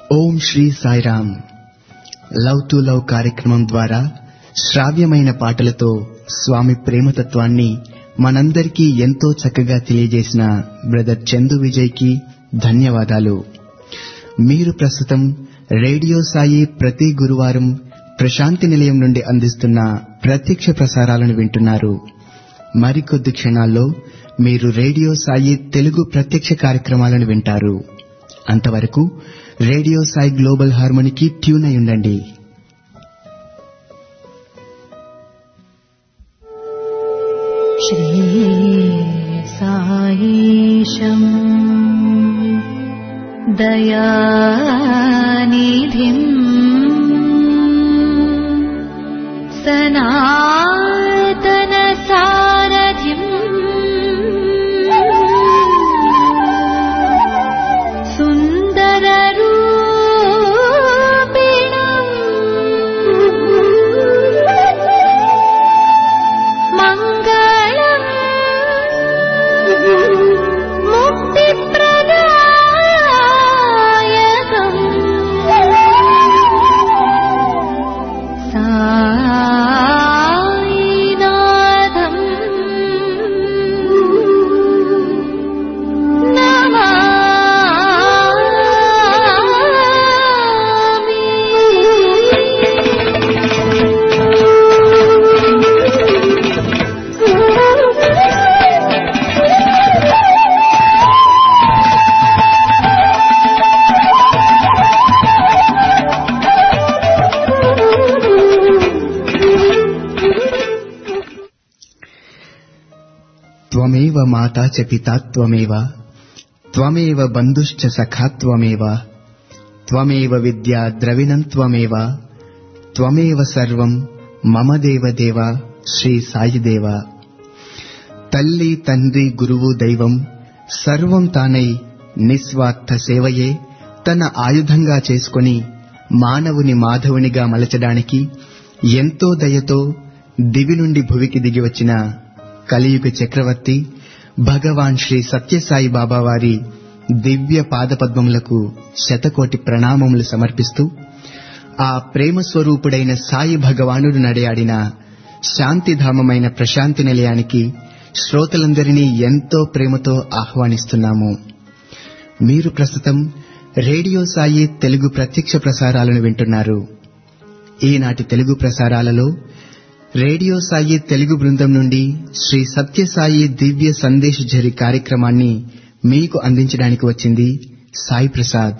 Om Shri Sairam. Love to love కార్యక్రమం ద్వారా శ్రావ్యమైన పాటలతో స్వామి ప్రేమతత్వాన్ని మనందరికీ ఎంతో చక్కగా తెలియజేసిన బ్రదర్ చందు విజయ్ కి ధన్యవాదాలు. మీరు ప్రస్తుతం రేడియో సాయి ప్రతి గురువారం ప్రశాంతి నిలయం నుండి అందిస్తున్న ప్రత్యక్ష ప్రసారాలను వింటున్నారు. మరికొద్ది క్షణాల్లో మీరు రేడియో సాయి తెలుగు ప్రత్యక్ష కార్యక్రమాలను వింటారు. అంతవరకు రేడియో సాయి గ్లోబల్ హార్మోనికి ట్యూన్ అయి ఉండండి. శ్రీ సాయిశం దయానిధిం సనాతన సారథిం సుందర రూపిణం మంగళం ముక్తిప్రదాయకం సాయినాథం త్వమేవ మాతా చ పితా త్వమేవ త్వమేవ బంధుశ్చ సఖా త్వమేవ త్వమేవ విద్యా ద్రవిణం త్వమేవ త్వమేవ సర్వం మమ దేవదేవ శ్రీ సాయిదేవ. తల్లి తండ్రి గురువు దైవం సర్వం తానై నిస్వార్థ సేవయే తన ఆయుధంగా చేసుకొని మానవుని మాధవునిగా మలచడానికి ఎంతో దయతో దివి నుండి భువికి దిగివచ్చిన కలియుగ చక్రవర్తి భగవాన్ శ్రీ సత్యసాయి బాబా వారి దివ్య పాదపద్మములకు శతకోటి ప్రణామములు సమర్పిస్తూ ఆ ప్రేమ స్వరూపుడైన సాయి భగవానుడు నడయాడిన శాంతిధామమైన ప్రశాంతి నిలయానికి శ్రోతలందరినీ ఎంతో ప్రేమతో ఆహ్వానిస్తున్నాము. మీరు ప్రస్తుతం రేడియో సాయి తెలుగు ప్రత్యక్ష ప్రసారాలను వింటున్నారు. ఈనాటి తెలుగు ప్రసారాలలో రేడియో సాయి తెలుగు బృందం నుండి శ్రీ సత్యసాయి దివ్య సందేశ్ ఝరి కార్యక్రమాన్ని మీకు అందించడానికి వచ్చింది సాయి ప్రసాద్.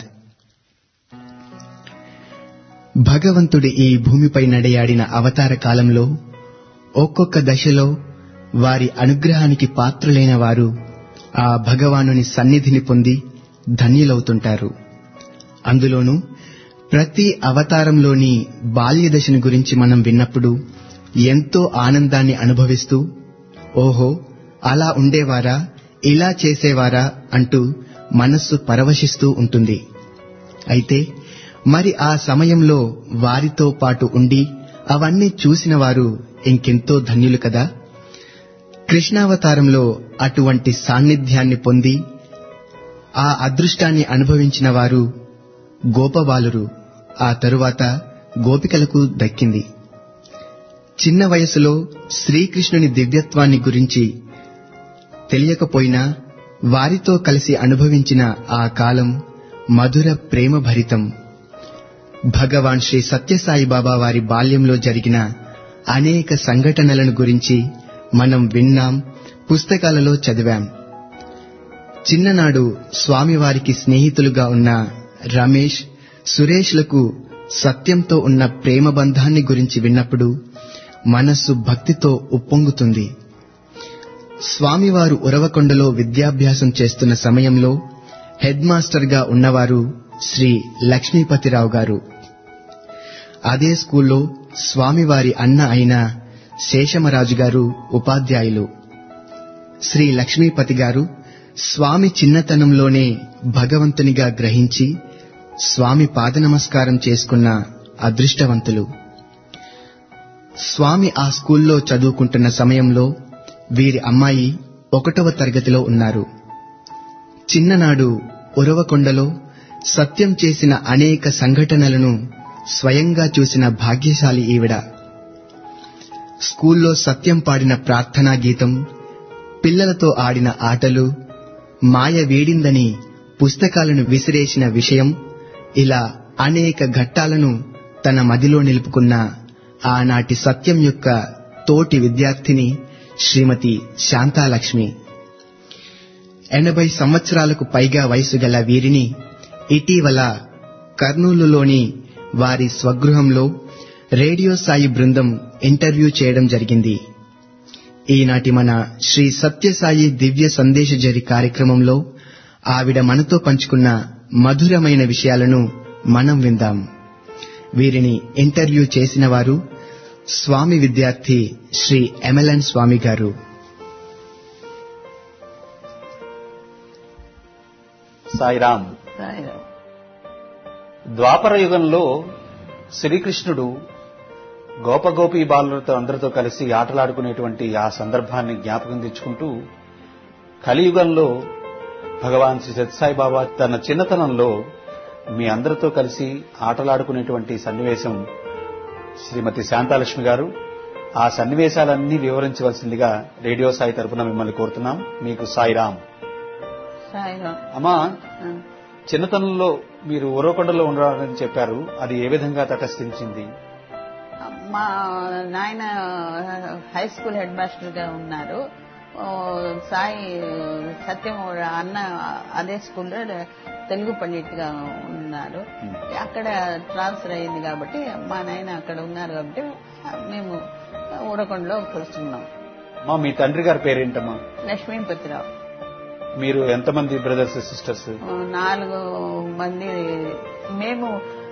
భగవంతుడి ఈ భూమిపై నడయాడిన అవతార కాలంలో ఒక్కొక్క దశలో వారి అనుగ్రహానికి పాత్రులైన వారు ఆ భగవానుని సన్నిధిని పొంది ధన్యులవుతుంటారు. అందులోనూ ప్రతి అవతారంలోని బాల్య దశను గురించి మనం విన్నప్పుడు ఎంతో ఆనందాన్ని అనుభవిస్తూ ఓహో అలా ఉండేవారా, ఇలా చేసేవారా అంటూ మనస్సు పరవశిస్తూ ఉంటుంది. అయితే మరి ఆ సమయంలో వారితో పాటు ఉండి అవన్నీ చూసిన వారు ఇంకెంతో ధన్యులు కదా. కృష్ణావతారంలో అటువంటి సాన్నిధ్యాన్ని పొంది ఆ అదృష్టాన్ని అనుభవించిన వారు గోపబాలురు, ఆ తరువాత గోపికలకు దక్కింది. చిన్న వయసులో శ్రీకృష్ణుని దివ్యత్వాన్ని గురించి తెలియకపోయినా వారితో కలిసి అనుభవించిన ఆ కాలం మధుర ప్రేమ భరితం. భగవాన్ శ్రీ సత్యసాయి బాబా వారి బాల్యంలో జరిగిన అనేక సంఘటనలను గురించి మనం విన్నాం, పుస్తకాలలో చదివాం. చిన్ననాడు స్వామివారికి స్నేహితులుగా ఉన్న రమేష్, సురేష్లకు సత్యంతో ఉన్న ప్రేమ బంధాన్ని గురించి విన్నప్పుడు మనస్సు భక్తితో ఉప్పొంగుతుంది. స్వామివారు ఉరవకొండలో విద్యాభ్యాసం చేస్తున్న సమయంలో హెడ్ మాస్టర్ గా ఉన్నవారు శ్రీ లక్ష్మీపతిరావు గారు. అదే స్కూల్లో స్వామివారి అన్న అయిన శేషమరాజు గారు ఉపాధ్యాయులు. శ్రీ లక్ష్మీపతి గారు స్వామి చిన్నతనంలోనే భగవంతునిగా గ్రహించి స్వామి పాదనమస్కారం చేసుకున్న అదృష్టవంతులు. స్వామి ఆ స్కూల్లో చదువుకుంటున్న సమయంలో వీరి అమ్మాయి 1వ తరగతిలో ఉన్నారు. చిన్ననాడు ఉరవకొండలో సత్యం చేసిన అనేక సంఘటనలను స్వయంగా చూసిన భాగ్యశాలి ఈవిడ. స్కూల్లో సత్యం పాడిన ప్రార్థనా గీతం, పిల్లలతో ఆడిన ఆటలు, మాయ వీడిందని పుస్తకాలను విసిరేసిన విషయం, ఇలా అనేక ఘట్టాలను తన మదిలో నిలుపుకున్న ఆనాటి సత్యం యొక్క తోటి విద్యార్థిని శ్రీమతి శాంతాలక్ష్మి. 80 సంవత్సరాలకు పైగా వయసు గల వీరిని ఇటీవల కర్నూలులోని వారి స్వగృహంలో రేడియో సాయి బృందం ఇంటర్వ్యూ చేయడం జరిగింది. ఈనాటి మన శ్రీ సత్యసాయి దివ్య సందేశజరి కార్యక్రమంలో ఆవిడ మనతో పంచుకున్న మధురమైన విషయాలను మనం విందాం. వీరిని ఇంటర్వ్యూ చేసిన వారు స్వామి విద్యార్థి శ్రీ ఎమ్మెల్యన్ స్వామి గారు. సాయిరామ్. ద్వాపర యుగంలో శ్రీకృష్ణుడు గోపగోపీ బాలులతో అందరితో కలిసి ఆటలాడుకునేటువంటి ఆ సందర్భాన్ని జ్ఞాపకం తెచ్చుకుంటూ, కలియుగంలో భగవాన్ శ్రీ సత్యసాయి బాబా తన చిన్నతనంలో మీ అందరితో కలిసి ఆటలాడుకునేటువంటి సన్నివేశం శ్రీమతి శాంతాలక్ష్మి గారు, ఆ సన్నివేశాలన్నీ వివరించవలసిందిగా రేడియో సాయి తరఫున మిమ్మల్ని కోరుతున్నాం. మీకు సాయిరామ్. అమ్మా, చిన్నతనంలో మీరు ఉరవకొండలో ఉండాలని చెప్పారు, అది ఏ విధంగా తటస్థించింది? మా నాయన హై స్కూల్ హెడ్ మాస్టర్ గా ఉన్నారు. సాయి సత్యం అన్న అదే స్కూల్లో తెలుగు పండిట్ గా ఉన్నారు. అక్కడ ట్రాన్స్ఫర్ అయింది కాబట్టి మా నాయన అక్కడ ఉన్నారు కాబట్టి మేము ఊరకొండలో కూర్చున్నాం. మీ తండ్రి గారి పేరేంటమ్మా? లక్ష్మీపతిరావు. మీరు ఎంతమంది బ్రదర్స్ సిస్టర్స్? 4 మంది. మేము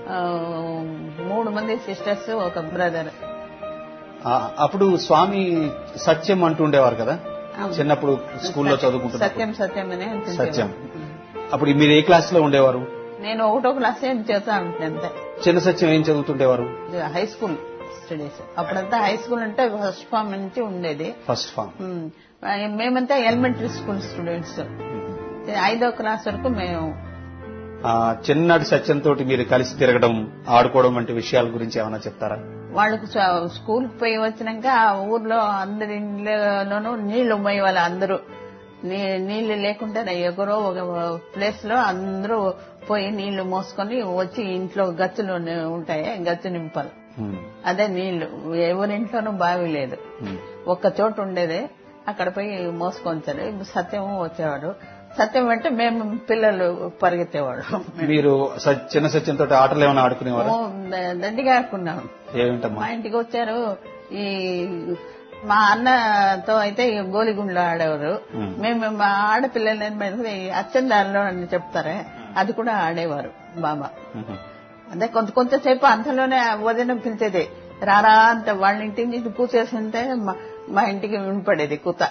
3 మంది సిస్టర్స్, ఒక బ్రదర్. అప్పుడు స్వామి సత్యం అంటూ ఉండేవారు కదా చిన్నప్పుడు స్కూల్లో చదువుకుంటున్నారు? సత్యం సత్యం అనే సత్యం. అప్పుడు మీరు ఏ క్లాస్ లో ఉండేవారు? నేను 1వ క్లాస్ చదువుతా అంతే. చిన్న సత్యం ఏం చదువుతుండేవారు? High school studies. అప్పుడంతా హై స్కూల్ అంటే ఫస్ట్ ఫామ్ నుంచి ఉండేది. First form. మేమంతా ఎలిమెంటరీ స్కూల్ స్టూడెంట్స్. 5వ క్లాస్ వరకు మేము. చిన్నటి సత్యంతో మీరు కలిసి తిరగడం, ఆడుకోవడం వంటి విషయాల గురించి ఏమైనా చెప్తారా? వాళ్ళకు స్కూల్ పోయి వచ్చినాక ఆ ఊర్లో అందరి ఇంట్లోనూ నీళ్లు పోయేవాళ్ళు. అందరూ నీళ్లు లేకుండా ఎక్కడో ఒక ప్లేస్ లో అందరూ పోయి నీళ్లు మోసుకొని వచ్చి ఇంట్లో గచ్చులు ఉంటాయి, గచ్చు నింపాలి. అదే నీళ్లు. ఎవరింట్లోనూ బావి లేదు, ఒక్క చోటు ఉండేది. అక్కడ పోయి మోసుకొంచారు. సత్యం వచ్చేవాడు. సత్యం అంటే మేము పిల్లలు పరిగెత్తేవాడు. మీరు చిన్న సత్యంతో ఆటలు ఏమైనా ఆడుకునేవారు? దండిగా ఆడుకున్నాం. ఏమిటమ్మా? మా ఇంటికి వచ్చారు. ఈ మా అన్నతో అయితే గోలిగుండ్లో ఆడేవారు. మేము మా ఆడపిల్లలు అచ్చందారిలో అని చెప్తారే, అది కూడా ఆడేవారు బాబా. అదే కొంతసేపు అంతలోనే వదిన పిలిచేది, రారా అంత. వాళ్ళ ఇంటి నుంచి కూర్చేస్తుంటే మా ఇంటికి వినపడేది కూత.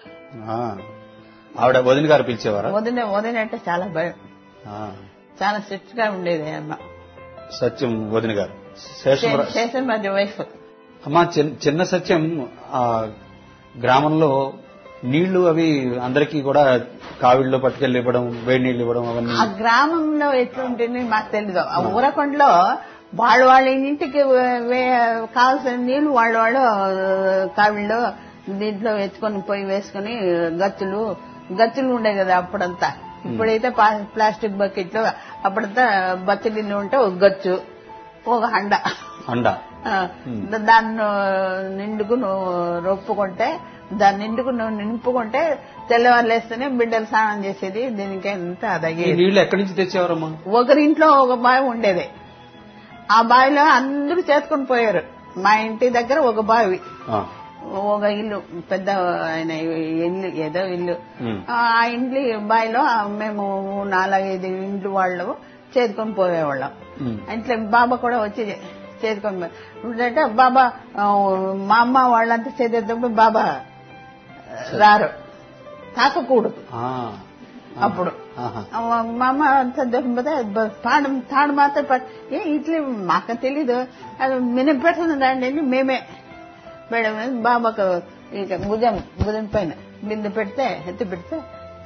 ఆవిడ వదిన గారు పిలిచేవారా? వదిన అంటే చాలా భయం, చాలా స్ట్రిక్ట్ గా ఉండేది అమ్మ. సత్యం వదిన గారు శేషంరాజు వైఫ్. అమ్మా, చిన్న సత్యం గ్రామంలో నీళ్లు అవి అందరికీ కూడా కావిడిలో పట్టుకెళ్ళి ఇవ్వడం, వేడి నీళ్లు ఇవ్వడం అవన్నీ ఆ గ్రామంలో ఎట్లుంటుంది మాకు తెలీదు. ఆ ఊరకొండలో వాళ్ళ ఇంటికి కావాల్సిన నీళ్లు వాళ్ళు కావిడిలో దీంట్లో ఎత్తుకొని పోయి వేసుకుని గచ్చులు ఉండే కదా అప్పుడంతా. ఇప్పుడైతే ప్లాస్టిక్ బకెట్లు. అప్పుడంతా బచ్చలిల్లు ఉంటే ఒక గచ్చు, ఒక హండ. దాన్ని నిండుకు రొప్పుకుంటే, దాన్ని నిండుకు నింపుకుంటే తెల్లవారులేస్తేనే బిడ్డలు స్నానం చేసేది. దీనికి ఎంత అదగే. నీళ్లు ఎక్కడి నుంచి తెచ్చేవారమ్మా? ఒకరింట్లో ఒక బావి ఉండేది. ఆ బావిలో అందరూ చేతుకొని పోయారు. మా ఇంటి దగ్గర ఒక బావి, ఒక ఇల్లు, పెద్ద ఆయన ఇల్లు, ఏదో ఇల్లు. ఆ ఇంటి బావిలో మేము 4-5 ఇండ్లు వాళ్ళు చేతుకొని పోయేవాళ్ళం. ఇంట్లో బాబా కూడా వచ్చి చేతుకొని అంటే బాబా, మా అమ్మ వాళ్ళంతా చేసేటప్పుడు బాబా రారు, తాకకూడదు. అప్పుడు మా అమ్మ అంతా దొరికిపోతే తాడు మాత్రం ఇట్లా మాకు తెలీదు. అది మినం పెడుతుందండి. మేమే మేడం బాబాకు ఇక భుజం పైన బిందు పెడితే, ఎత్తి పెడితే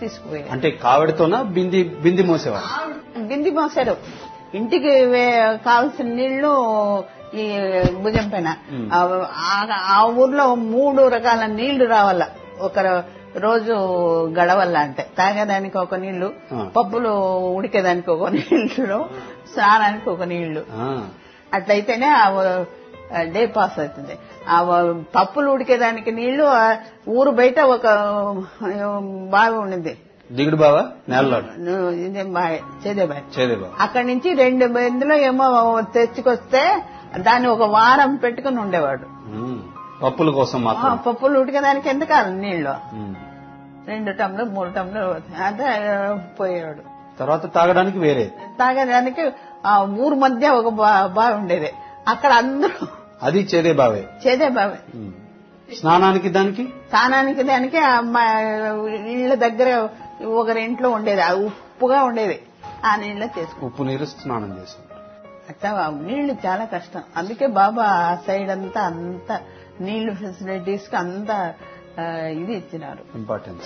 తీసుకుపోయారు. అంటే కావిడితోనా బింది మోసేవారు? బింది మోసారు. ఇంటికి కావాల్సిన నీళ్లు ఈ భుజం పైన. ఆ ఊర్లో 3 రకాల నీళ్లు రావాల ఒక రోజు గడవల్ల. అంటే తాగేదానికి ఒక నీళ్లు, పప్పులు ఉడికేదానికి ఒక నీళ్లు, స్నానానికి ఒక నీళ్లు. అట్లయితేనే డే పాస్ అవుతుంది. ఆ పప్పులు ఉడికేదానికి నీళ్లు ఊరు బయట ఒక బావి ఉండింది, దిగుడు బావా, నేలలో ఇదేం బావి, చేదేబావి. అక్కడి నుంచి 2 బిందులో ఏమో తెచ్చుకొస్తే దాన్ని ఒక వారం పెట్టుకుని ఉండేవాడు పప్పుల కోసం. పప్పులు ఉడికేదానికి ఎందుకు నీళ్లు 2 టంలు 3 టంలు అదే పోయేవాడు. తర్వాత తాగడానికి వేరే, తాగడానికి ఆ ఊరు మధ్య ఒక బావి ఉండేది. అక్కడ అందరూ అది చేదే బావే. స్నానానికి దానికి ఇళ్ల దగ్గర ఒకరింట్లో ఉండేది, ఉప్పుగా ఉండేది. ఆ నీళ్ళ చేసుకుంటాం, ఉప్పు నీరు స్నానం చేసుకుంటాం. అట్లా నీళ్లు చాలా కష్టం. అందుకే బాబా ఆ సైడ్ అంతా నీళ్లు ఫెసిలిటీస్ కి అంతా ఇది ఇచ్చినారు, ఇంపార్టెన్స్.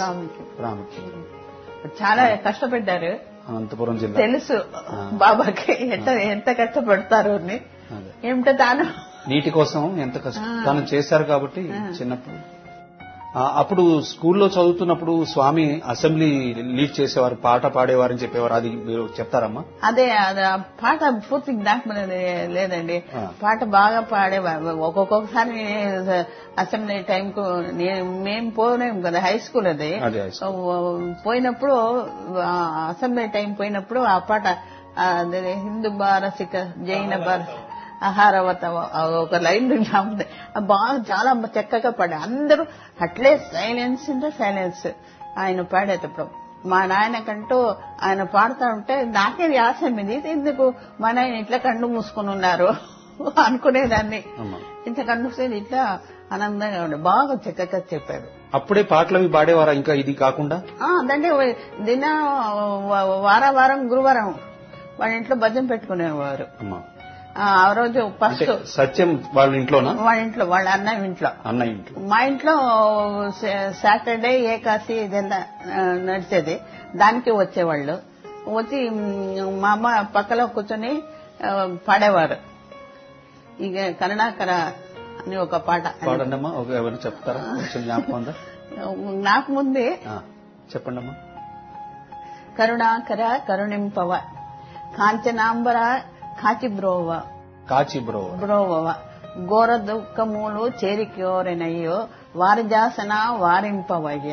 చాలా కష్టపడ్డారు. అనంతపురం జిల్లా తెలుసు బాబాకి ఎంత కష్టపడతారు అని. ఏమిటో తాను నీటి కోసం ఎంత కష్టం తాను చేశారు. కాబట్టి చిన్నప్పుడు అప్పుడు స్కూల్లో చదువుతున్నప్పుడు స్వామి అసెంబ్లీ లీడ్ చేసేవారు, పాట పాడేవారని చెప్పేవారు. అది మీరు చెప్తారమ్మా? అదే పాట పూర్తి జ్ఞాపకం లేదండి. పాట బాగా పాడేవారు. ఒక్కొక్కసారి అసెంబ్లీ టైం కు మేము పోలేము కదా, హై స్కూల్ అది. పోయినప్పుడు అసెంబ్లీ టైం పోయినప్పుడు ఆ పాట హిందూ బారసిక జైన బార ఆహారవత ఒక లైన్ బాగా చాలా చక్కగా పాడే. అందరూ అట్లే సైలెన్స్ అంటే సైలెన్స్ ఆయన పాడేటప్పుడు. మా నాయనకంటూ ఆయన పాడుతూ ఉంటే నాకే వ్యాసం ఇది, ఎందుకు మా నాయన ఇట్లా కళ్ళు మూసుకుని ఉన్నారు అనుకునేదాన్ని. ఇంత కళ్ళు మూసుకుని ఇట్లా ఆనందంగా ఉండే, బాగా చక్కగా చెప్పారు. అప్పుడే పాటలు పాడేవారా ఇంకా ఇది కాకుండా? అంటే వారం గురువారం వాళ్ళ ఇంట్లో భజన పెట్టుకునేవారు. ఆ రోజు ఫస్ట్ సత్యం వాళ్ళ ఇంట్లోనా? వాళ్ళ అన్నయ్య ఇంట్లో. మా ఇంట్లో సాటర్డే ఏకాశి ఇదంతా నడిచేది, దానికి వచ్చేవాళ్ళు. వచ్చి మా అమ్మ పక్కలో కూర్చొని పాడేవారు. ఇక కరుణాకర అని ఒక పాట పాడండమ్మా. ఎవరు చెప్తారా? నాకు ముందే చెప్పండమ్మా. కరుణాకర కరుణింపవ కాంచనాంబర కాచిబ్రోవ ఘోర దుఃఖములు చేరికోరెనయ్యో వారిజాసన వారింపవయ్య.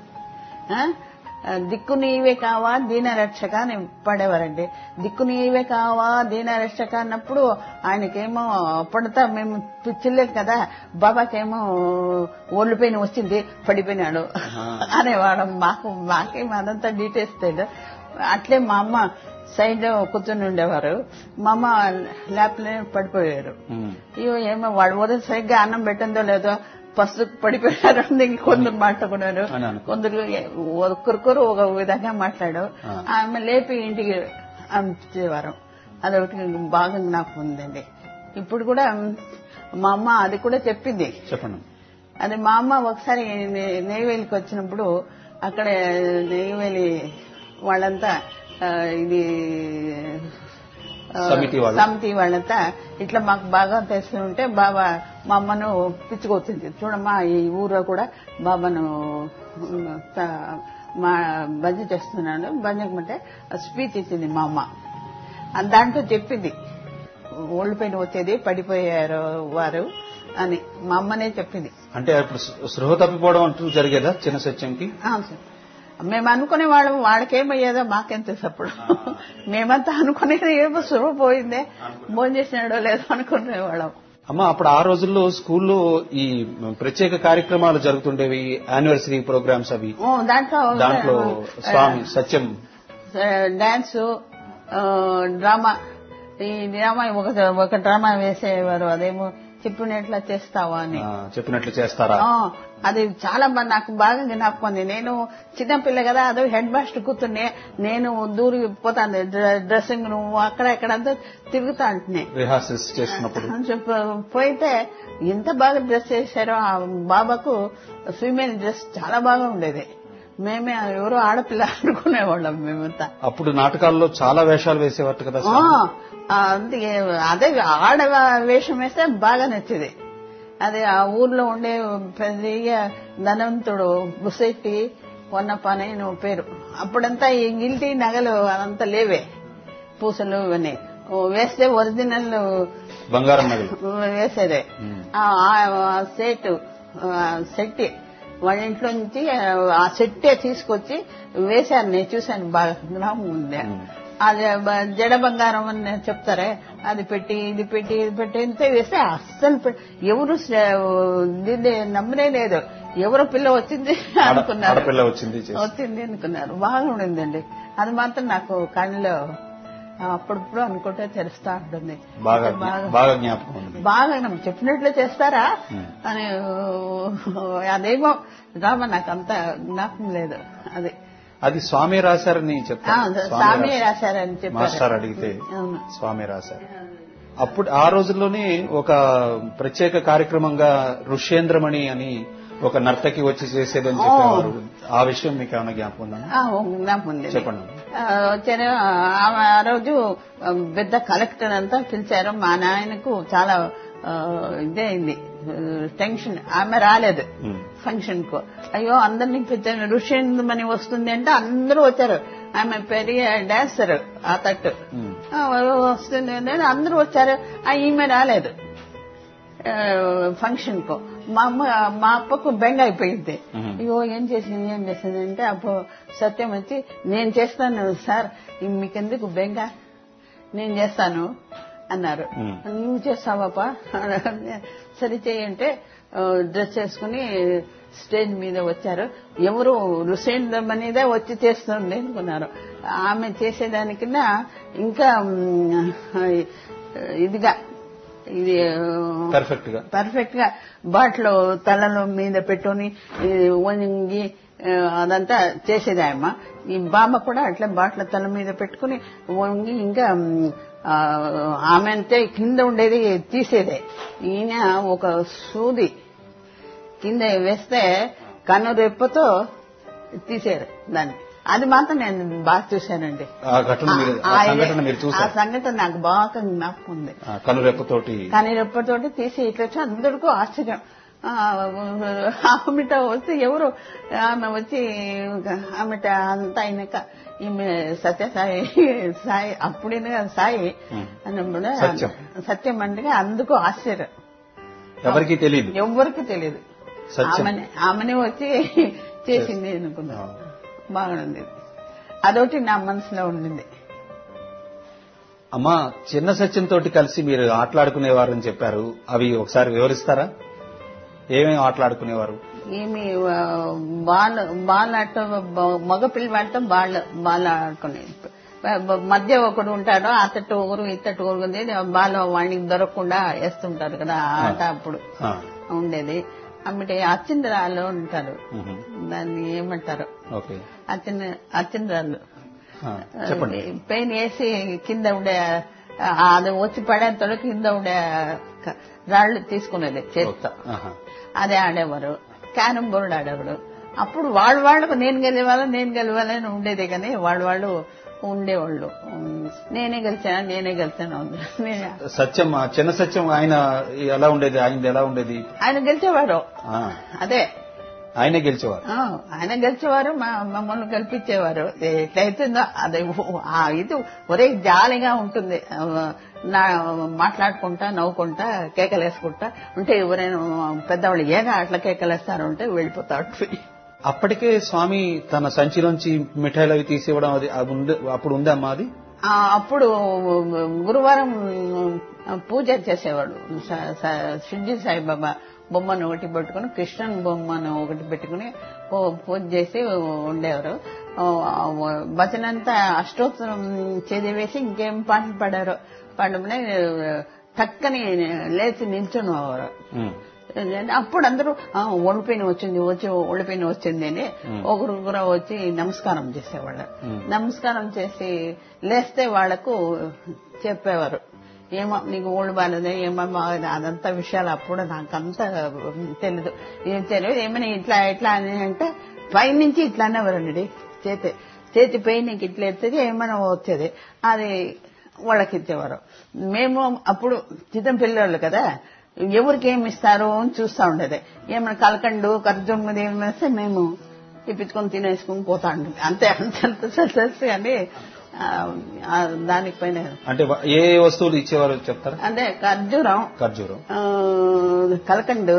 దిక్కు నీవే కావా దీన రక్షక అని పడేవారండి. దిక్కు నీవే కావా దీన రక్షక అన్నప్పుడు ఆయనకేమో పడతా మేము పిచ్చిలేదు కదా, బాబాకేమో ఒళ్ళు పెయిన్ వచ్చింది పడిపోయినాడు అనేవాడు. మాకేమో అదంతా డీటెయిల్స్ తెలియదు. అట్లే మా అమ్మ సైడ్ కూర్చొని ఉండేవారు. మా అమ్మ ల్యాప్లో పడిపోయారు. ఏమో వాడు ఉదయం సరిగ్గా అన్నం పెట్టిందో లేదో ఫస్ట్ పడిపోయారు. కొందరు మాట్లాడుకున్నారు, కొందరు ఒక్కరికొరు ఒక విధంగా మాట్లాడు. ఆమె లేపి ఇంటికి పంపించేవారు. అదొకటి బాగా నాకు ఉందండి. ఇప్పుడు కూడా మా అమ్మ అది కూడా చెప్పింది. చెప్పండి. అది మా అమ్మ ఒకసారి నెయ్యివేలికి వచ్చినప్పుడు అక్కడ నెయ్యివేలి వాళ్ళంతా ఇది సమితి వాళ్ళంతా ఇట్లా మాకు బాగా తెలిసి ఉంటే బాబా మా అమ్మను పిచ్చుకొచ్చింది. చూడమ్మా ఈ ఊర్లో కూడా బాబాను మా భజ చేస్తున్నాను, భజనమంటే స్పీచ్ ఇచ్చింది మా అమ్మ. దాంట్లో చెప్పింది ఓల్డ్ పెయిన్ వచ్చేది పడిపోయారు వారు అని మా అమ్మనే చెప్పింది. అంటే ఇప్పుడు స్పృహ తప్పిపోవడం అంటూ జరిగేదా చిన్న సత్యంకి? మేము అనుకునే వాళ్ళం, వాడికేమయ్యేదో మాకేం తెలుసు. అప్పుడు మేమంతా అనుకునేది ఏమో స్పృహ పోయిందే, భోజనం చేసినాడో లేదో అనుకునేవాళ్ళం. అమ్మ అప్పుడు ఆ రోజుల్లో స్కూల్లో ఈ ప్రత్యేక కార్యక్రమాలు జరుగుతుండేవి, యానివర్సరీ ప్రోగ్రామ్స్ అవి. దాంట్లో స్వామి సత్యం డాన్స్ డ్రామా, ఈ డ్రామా ఒక డ్రామా వేసేవారు. అదేమో చెప్పినట్లు చేస్తావా అని. చెప్పినట్లు చేస్తారా? అది చాలా నాకు బాగా జ్ఞాపకం ఉంది. నేను చిన్నపిల్ల కదా, అదే హెడ్ మాస్టర్ కూర్చునే నేను దూరి పోతాను డ్రెస్సింగ్ రూమ్ అక్కడ ఎక్కడంతా తిరుగుతా అంటున్నా రిహార్సల్స్ చేస్తున్నప్పుడు. పోయితే ఎంత బాగా డ్రెస్ చేశారో. ఆ బాబాకు ఫీమేల్ డ్రెస్ చాలా బాగా ఉండేది. మేమే ఎవరో ఆడపిల్ల అనుకునేవాళ్ళం మేమంతా. అప్పుడు నాటకాల్లో చాలా వేషాలు వేసేవారు కదా. అందుకే అదే ఆడ వేషం వేస్తే బాగా నచ్చేది. అదే ఆ ఊర్లో ఉండే పెద్ద ధనవంతుడు బుసెట్టి పొన్నపని నువ్వు పేరు. అప్పుడంతా ఈ గిల్టీ నగలు అదంతా లేవే, పూసలు ఇవన్నీ వేస్తే ఒరిజినల్ బంగారం నగలు వేసేదే. సెట్టి వాళ్ళ ఇంట్లో నుంచి ఆ సెట్టే తీసుకొచ్చి వేశాను, నేను చూశాను. బాగా గ్రామం ఉంది. అది జడ బంగారం అని చెప్తారే, అది పెట్టి ఇది పెట్టి ఇది పెట్టి ఎంత వేస్తే అస్సలు ఎవరు దీన్ని నమ్మనే లేదు. ఎవరో పిల్ల వచ్చింది అనుకున్నారు, వచ్చింది అనుకున్నారు. బాగా ఉండిందండి. అది మాత్రం నాకు కళ్ళలో అప్పుడప్పుడు అనుకుంటే తెలుస్తా ఉంటుంది. బాగా చెప్పినట్లు చేస్తారా అని. అదేమో డ్రామా నాకు అంత జ్ఞాపకం లేదు. అది స్వామి రాశారని చెప్తారు. స్వామి రాశారని చెప్పి మాస్టర్ అడిగితే స్వామి రాశారు. అప్పుడు ఆ రోజుల్లోనే ఒక ప్రత్యేక కార్యక్రమంగా ఋష్యేంద్రమణి అని ఒక నర్తకి వచ్చి చేసేదని చెప్పేవారు. ఆ విషయం మీకు ఏమైనా జ్ఞాపకం ఉందా? జ్ఞాపకం ఉంది, చెప్పండి. వచ్చారు ఆ రోజు పెద్ద కలెక్టర్ అంతా పిలిచారు. మా నాయనకు చాలా ఇదే అయింది, టెన్షన్. ఆమె రాలేదు ఫంక్షన్ కు. అయ్యో అందరినీ పిలిచారు, ఋష్యేంద్రమణి వస్తుంది అంటే అందరూ వచ్చారు. ఆమె పెరిగ డాన్సర్ ఆ తట్టు వస్తుంది అంటే అందరూ వచ్చారు. ఈమె రాలేదు ఫంక్షన్ కు. మా అప్పకు బెంగ అయిపోయింది. అయ్యో ఏం చేసింది అంటే అప్పుడు సత్యం వచ్చి, నేను చేస్తాను సార్, మీకెందుకు బెంగ, నేను చేస్తాను అన్నారు. నువ్వు చేస్తావాపా, సరి చేయంటే డ్రెస్ చేసుకుని స్టేజ్ మీద వచ్చారు. ఎవరు ఋష్యేంద్రమణిదే వచ్చి చేస్తుంది అనుకున్నారు. ఆమె చేసేదానికన్నా ఇంకా ఇదిగా ఇది పర్ఫెక్ట్ గా బాట్లో తలలో మీద పెట్టుకుని వంగి అదంతా చేసేది ఆయమ్మ. ఈ బామ్మ కూడా అట్లా బాట్ల తల మీద పెట్టుకుని వంగి ఇంకా ఆమె అంతే కింద ఉండేది తీసేదే. ఈయన ఒక సూది కింద వేస్తే కన్ను రెప్పతో తీసేరు దాన్ని. అది మాత్రం నేను బాగా చూశానండి. ఆ సంఘటన నాకు బాగా జ్ఞాపకం ఉంది. కనురెప్పతోటి తీసి ఇట్లా వచ్చి అందరికీ ఆశ్చర్యం. ఆమెట వస్తే ఎవరు ఆమె వచ్చి ఆమెట అంతా అయినాక ఈమె సాయి అప్పుడైనా సాయి అన్నప్పుడు సత్యం అంటే అందుకు ఆశ్చర్యం. ఎవరికి తెలియదు. ఆమెనే వచ్చి చేసింది అనుకున్నా. బాగుంది. అదొకటి నా మనసులో ఉండింది. అమ్మా, చిన్న సత్యం తోటి కలిసి మీరు ఆటలాడుకునేవారని చెప్పారు. అవి ఒకసారి వివరిస్తారా? ఏమేమి ఆటలాడుకునేవారు? ఏమి బాల్ ఆట, మగ పిల్లవాడితో బాల్ ఆడుకునేది. మధ్య ఒకడు ఉంటాడు, అతట్టు ఊరు ఇతట్టు ఊరుకుంది. బాల్ వాడికి దొరకకుండా వేస్తుంటారు కదా, ఆట అప్పుడు ఉండేది. అమ్మటే అచ్చింద్రాలు ఉంటారు, దాన్ని ఏమంటారు, అచ్చింద్రాలు. పెయిన్ వేసి కింద ఉండే అది వచ్చి పడేంతలో కింద ఉండే రాళ్లు తీసుకునేది చేతితో, అదే ఆడేవారు. క్యారమ్ బోర్డు ఆడేవాడు. అప్పుడు వాళ్ళకు నేను గెలవాలని ఉండేది, కానీ వాళ్ళు ఉండేవాళ్ళు. నేనే గెలిచాను. సత్యం, చిన్న సత్యం ఆయన ఎలా ఉండేది? ఆయన గెలిచేవారు. అదే ఆయన గెలిచేవారు. మమ్మల్ని గెలిపించేవారు. ఎట్లయితుందో అదే ఇది ఒరే జాలిగా ఉంటుంది. మాట్లాడుకుంటా నవ్వుకుంటా కేకలేసుకుంటా ఉంటే ఎవరైనా పెద్దవాళ్ళు ఏగా అట్లా కేకలేస్తారు ఉంటే వెళ్ళిపోతాడు. అప్పటికే స్వామి తన సంచిలోంచి మిఠాయిలు అవి తీసివ్వడం అప్పుడు ఉందమ్మా అది? అప్పుడు గురువారం పూజ చేసేవాడు. షిర్డీ సాయిబాబా బొమ్మను ఒకటి పెట్టుకుని, కృష్ణన్ బొమ్మను ఒకటి పెట్టుకుని పూజ చేసి ఉండేవారు. భజనంతా అష్టోత్తరం చదివేసి ఇంకేం పాటలు పాడారు. పాడమనే టక్కని లేచి నిల్చునేవారు. అప్పుడు అందరూ ఒడిపోయిన వచ్చింది అని ఒకరు వచ్చి నమస్కారం చేసేవాళ్ళు. నమస్కారం చేసి లేస్తే వాళ్లకు చెప్పేవారు, ఏమో నీకు ఓళ్ళు బాగాలేదా, ఏమో బాగాలేదు, అదంతా విషయాలు అప్పుడు నాకంతా తెలియదు. ఏమైనా ఇట్లా అని అంటే పైనుంచి ఇట్లా అనేవారండి. చేతి పైనకి ఇట్లా ఎత్తేది ఏమైనా వచ్చేది, అది వాళ్ళకి ఇచ్చేవారు. మేము అప్పుడు చిత్తం పిల్లలు కదా, ఎవరికి ఏమి ఇస్తారో అని చూస్తా ఉండేది. ఏమైనా కలకండు ఖర్జూరం మీద ఏమైనా వస్తే మేము ఇప్పించుకొని తినేసుకుని పోతా ఉండేది. అంతే అంతే అని దానిపైన. అంటే ఏ వస్తువులు ఇచ్చేవారు చెప్తారా? అంటే ఖర్జూరం, కలకండు,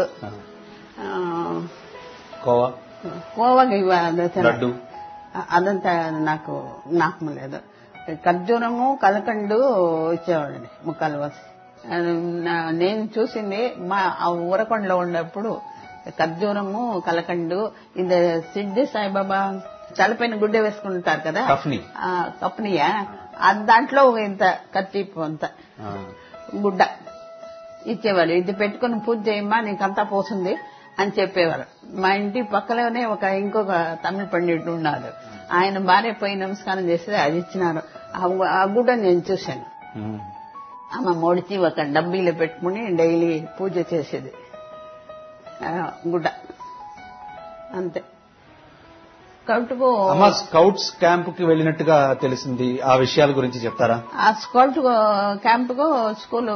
కోవా లడ్డు, అదంతా నాకు జ్ఞాపకం లేదు. ఖర్జూరము కలకండు ఇచ్చేవాడండి ముక్కలు వచ్చి. నేను చూసింది మా ఊరకొండలో ఉన్నప్పుడు ఖర్జూరము కలకండు. ఇది సిద్ధి సాయిబాబా తలపైన గుడ్డ వేసుకుంటారు కదా, కప్నియా, దాంట్లో ఇంత కర్చీపు అంత గుడ్డ ఇచ్చేవాళ్ళు. ఇది పెట్టుకుని పూజ చేయమ్మా నీకంతా పోతుంది అని చెప్పేవారు. మా ఇంటి పక్కలోనే ఇంకొక తమిళ పండితుడు ఉన్నాడు. ఆయన భార్య పోయి నమస్కారం చేస్తే అది ఇచ్చినారు. ఆ గుడ్డ నేను చూశాను. ఆమె మొడిచి ఒక డబ్బీలో పెట్టుకుని డైలీ పూజ చేసేది గుడ్డ అంతే. స్కౌట్స్ క్యాంప్ కి వెళ్ళినట్టుగా తెలిసింది, ఆ విషయాల గురించి చెప్తారా? ఆ స్కౌట్ క్యాంప్ కు స్కూల్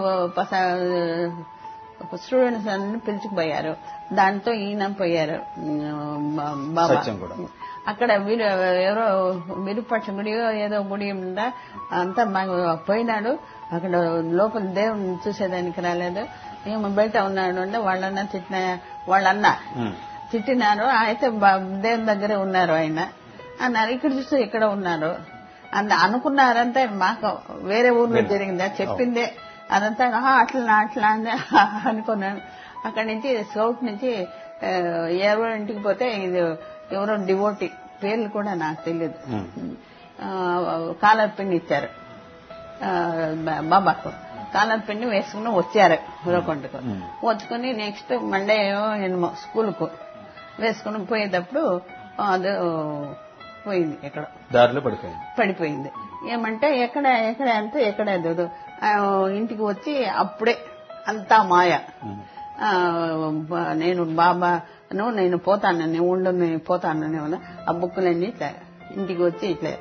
స్టూడెంట్స్ అన్ని పిలుచుకుపోయారు. దాంతో ఈయన పోయారు బాబా. అక్కడ ఎవరో విరూపాక్ష గుడి ఏదో గుడి ఉందా అంతా మాకు పోయినాడు. అక్కడ లోపల దేవుని చూసేదానికి రాలేదు. ఏమో బయట ఉన్నాడు అంటే వాళ్ళన్నా తిట్టినారు. అయితే దేవుని దగ్గరే ఉన్నారు ఆయన అన్నారు. ఇక్కడ చూస్తే ఇక్కడ ఉన్నారు అనుకున్నారంటే మాకు వేరే ఊర్లో జరిగిందా చెప్పిందే అదంతా అట్లా అనుకున్నాను. అక్కడి నుంచి స్కౌట్ నుంచి ఎవరో ఇంటికి పోతే ఇది ఎవరో డివోటీ పేర్లు కూడా నాకు తెలియదు. కాలర్ పిన్ ఇచ్చారు బాబాకు. కాలర్ పిన్ వేసుకుని వచ్చారు ఉరకొండకు. వచ్చుకుని నెక్స్ట్ మండే స్కూల్కు వేసుకుని పోయేటప్పుడు అది పోయింది, ఎక్కడ దారిలో పడిపోయింది. ఏమంటే ఎక్కడ అంటే ఎక్కడ ఇంటికి వచ్చి అప్పుడే అంతా మాయ. నేను బాబాను నేను పోతానని ఉండని పోతానని ఆ బుక్కులన్నీ ఇట్లా ఇంటికి వచ్చి ఇట్లా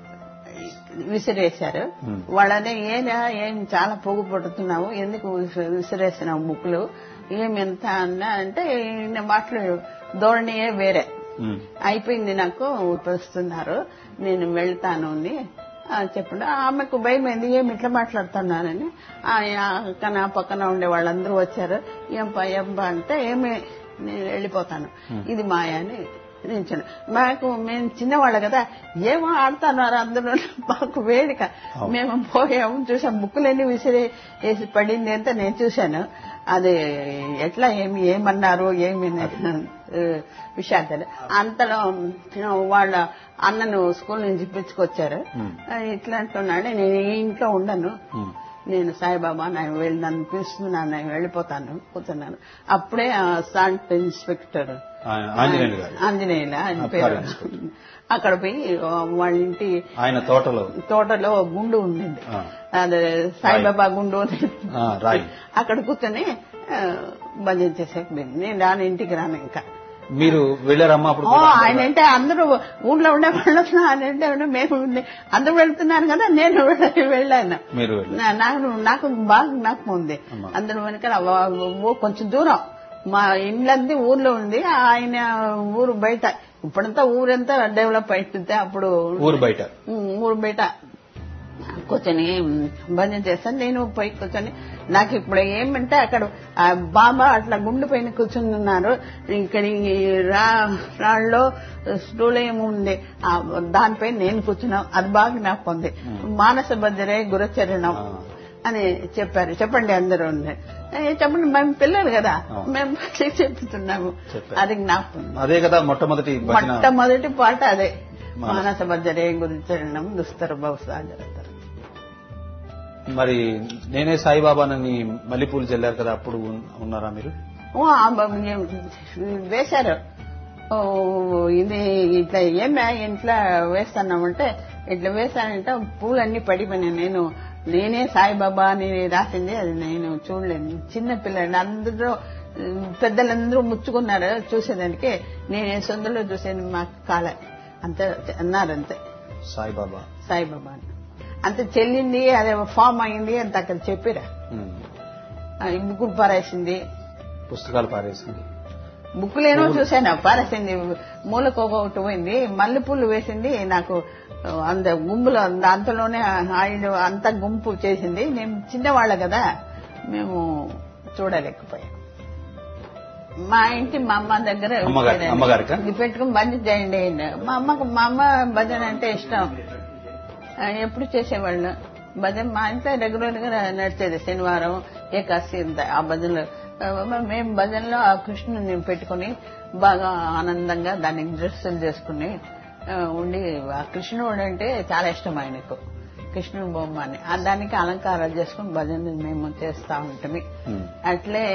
విసిరేశారు. వాళ్ళనే ఏం చాలా పొగు పడుతున్నావు, ఎందుకు విసిరేసినావు బుక్కులు, ఏమి ఎంత అన్నా అంటే మాటలు ధోరణియే వేరే అయిపోయింది. నాకు వస్తున్నారు, నేను వెళ్తాను అని చెప్పండి. ఆమెకు భయం ఏంది, ఏమి ఇట్లా మాట్లాడుతున్నానని. నా పక్కన ఉండే వాళ్ళందరూ వచ్చారు. ఏంపా అంటే ఏమి నేను వెళ్ళిపోతాను, ఇది మాయా అని నేను మేము చిన్నవాళ్ళ కదా ఏమో ఆడుతున్నారు అందరూ. మాకు వేడిక మేము పోయాము, చూసాం బుక్కులన్నీ వేసి పడింది అంతా నేను చూశాను. అది ఎట్లా ఏమన్నారు ఏమి విషయాలు. అంతలో వాళ్ళ అన్నను స్కూల్ నుంచి పిలుచుకొచ్చారు. ఇట్లా అంటున్నాడు, నేను ఈ ఇంట్లో ఉండను, నేను సాయిబాబా నన్ను పిలుస్తున్నాను, నేను వెళ్ళిపోతాను కూర్చున్నాను. అప్పుడే సాంట్ ఇన్స్పెక్టర్ ఆంజనేయుల ఆయన పేరు. అక్కడ పోయి వాళ్ళ ఇంటి ఆయన తోటలో గుండు ఉండింది, అదే సాయిబాబా గుండు అక్కడ కూర్చొని భజన చేసాక నేను రాను, ఇంటికి రాను. ఇంకా మీరు వెళ్ళారమ్మా అప్పుడు? ఆయన అంటే అందరూ ఊళ్ళో ఉండే వాళ్ళు ఆయన అంటే మేము అందరూ వెళ్తున్నారు కదా, నేను వెళ్ళాను. నాకు బాగా జ్ఞాపకం ఉంది. అందరూ వెనకాల కొంచెం దూరం మా ఇళ్ళంది ఊర్లో ఉంది, ఆయన ఊరు బయట. ఇప్పుడంతా ఊరంతా డెవలప్ అవుతుంది. అప్పుడు ఊరు బయట కూర్చొని భజన చేస్తాను. నేను పోయి కూర్చొని నాకు ఇప్పుడు ఏమంటే అక్కడ బాబా అట్లా గుండు పైన కూర్చొని ఉన్నారు. ఇక్కడ రాళ్ళలో స్టూల్ ఏముంది దానిపైన నేను కూర్చున్నాను. అది బాగా నాకు ఉంది. మానస బద్దరే గురచరణం అని చెప్పారు. చెప్పండి అందరూ చెప్పండి, మేము పిల్లలు కదా మేము చెప్తున్నాము. అది జ్ఞాపకం. అదే కదా మొట్టమొదటి పాట అదే, మానస బద్దరే గురచరణం దుస్తర బహుసాగరతర. మరి నేనే సాయిబాబానని మల్లెపూలు చల్లారు కదా, అప్పుడు ఉన్నారా మీరు? వేశారు. ఇది ఇట్లా ఏమే ఇంట్లో వేస్తున్నామంటే ఇట్లా వేశానంటే పూలన్నీ పడిపోయినాయి. నేనే సాయిబాబా అని రాసింది, అది నేను చూడలేదు. చిన్న పిల్లలు అందరూ పెద్దలందరూ ముచ్చుకున్నారు చూసేదానికి. నేను సందులో చూసాను, మాకు కాలే అంతే అన్నారంతే. సాయిబాబా అంత చెల్లింది, అదే ఫామ్ అయింది అంత అక్కడ చెప్పిరా. బుక్కులు పారేసింది, పుస్తకాలు పారేసింది, బుక్కులేనో చూసాను పారేసింది, మూలకు ఒకటి పోయింది, మల్లెపూలు వేసింది. నాకు అంత గుంపులో అంతలోనే ఆయిల్ అంత గుంపు చేసింది. మేము చిన్నవాళ్ళ కదా, మేము చూడలేకపోయాం. మా ఇంటి మా అమ్మ దగ్గర ఇది పెట్టుకుని భజన చేయండి. మా అమ్మ భజన అంటే ఇష్టం, ఎప్పుడు చేసేవాళ్ళు భజన. మా ఇంట్లో రెగ్యులర్ గా నడిచేది శనివారం ఏకాశి ఆ భజనలో. మేము భజనలో ఆ కృష్ణుని పెట్టుకుని బాగా ఆనందంగా దానికి డ్రెస్సులు చేసుకుని ఉండి, ఆ కృష్ణుడు అంటే చాలా ఇష్టం ఆయనకు, కృష్ణుని బొమ్మ అని. దానికి అలంకారాలు చేసుకుని భజన మేము చేస్తా ఉంటాము. అట్లే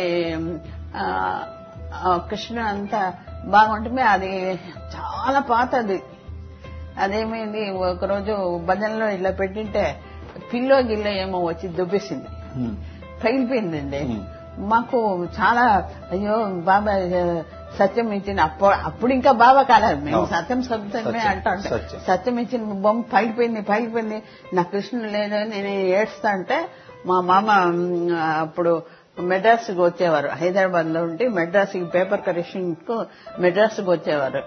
కృష్ణుడు అంతా బాగుంటుంది. అది చాలా పాతది. అదేమైంది, ఒకరోజు భజనలో ఇలా పెట్టింటే పిల్లో గిల్లో ఏమో వచ్చి దుబ్బేసింది, పగిలిపోయిందండి. మాకు చాలా అయ్యో బాబా సత్యం ఇచ్చిన, అప్పుడు ఇంకా బాబా కాలేదు, మేము సత్యం సత్యమే అంటా ఉంటాం. సత్యం ఇచ్చిన బొమ్మ పగిలిపోయింది. నా కృష్ణుడు లేదు, నేను ఏడుస్తా అంటే మా మామ అప్పుడు మెడ్రాస్ కు వచ్చేవారు. హైదరాబాద్ లో ఉండి మెడ్రాస్ పేపర్ కరెక్షన్ కు మెడ్రాస్ కు వచ్చేవారు.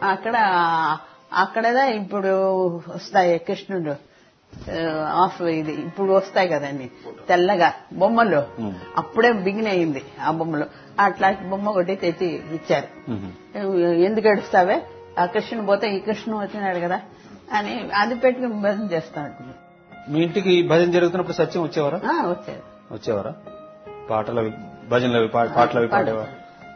అక్కడదా ఇప్పుడు వస్తాయి కృష్ణుడు ఆఫ్ ఇది ఇప్పుడు వస్తాయి కదండి తెల్లగా బొమ్మలు, అప్పుడే బిగిన్ అయింది ఆ బొమ్మలు. అట్లాంటి బొమ్మ ఒకటి తెచ్చి ఇచ్చారు. ఎందుకు ఏడుస్తావే, ఆ కృష్ణుడు పోతే ఈ కృష్ణుడు వచ్చినాడు కదా అని అది పెట్టుకుని భజన చేస్తా ఉంటుంది. మీ ఇంటికి భజన జరుగుతున్నప్పుడు సత్యం వచ్చేవారా? వచ్చేవారా? భజనలు పాటలు పాడేవారు.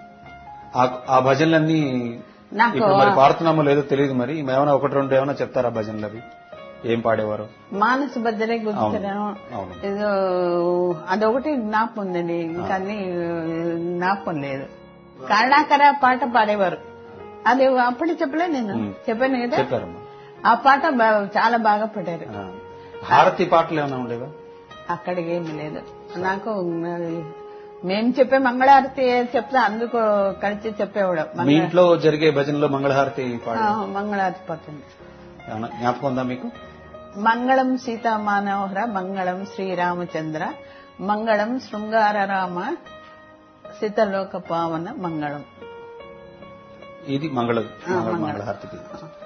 ఆ భజనలన్నీ మరి పాడుతున్నామో లేదో తెలియదు, మరి ఏమైనా ఒకటి రెండు ఏమైనా చెప్తారా భజనలు? అవి ఏం పాడేవారు? మానస భద్రే గుర్తురాను, ఏదో అదొకటి జ్ఞాపకం ఉందండి, ఇంకా అన్ని జ్ఞాపకం లేదు. కరుణాకర పాట పాడేవారు, అది అప్పుడు చెప్పలే, నేను చెప్పాను కదా. ఆ పాట చాలా బాగా పాడారు. హారతి పాటలు ఏమైనా ఉండేవా? అక్కడికి ఏమి లేదు. నాకు మేము చెప్పే మంగళహారతి చెప్తే అందుకు కలిసి చెప్పేవాడు. మీ ఇంట్లో జరిగే భజనలో మంగళహారతి మంగళహారతి పాడుతుంది. జ్ఞాపకం ఉందా మీకు? మంగళం సీతామానోహర, మంగళం శ్రీరామచంద్ర, మంగళం శృంగార రామ, సీతలోక పావన మంగళం. ఇది మంగళహారతికి.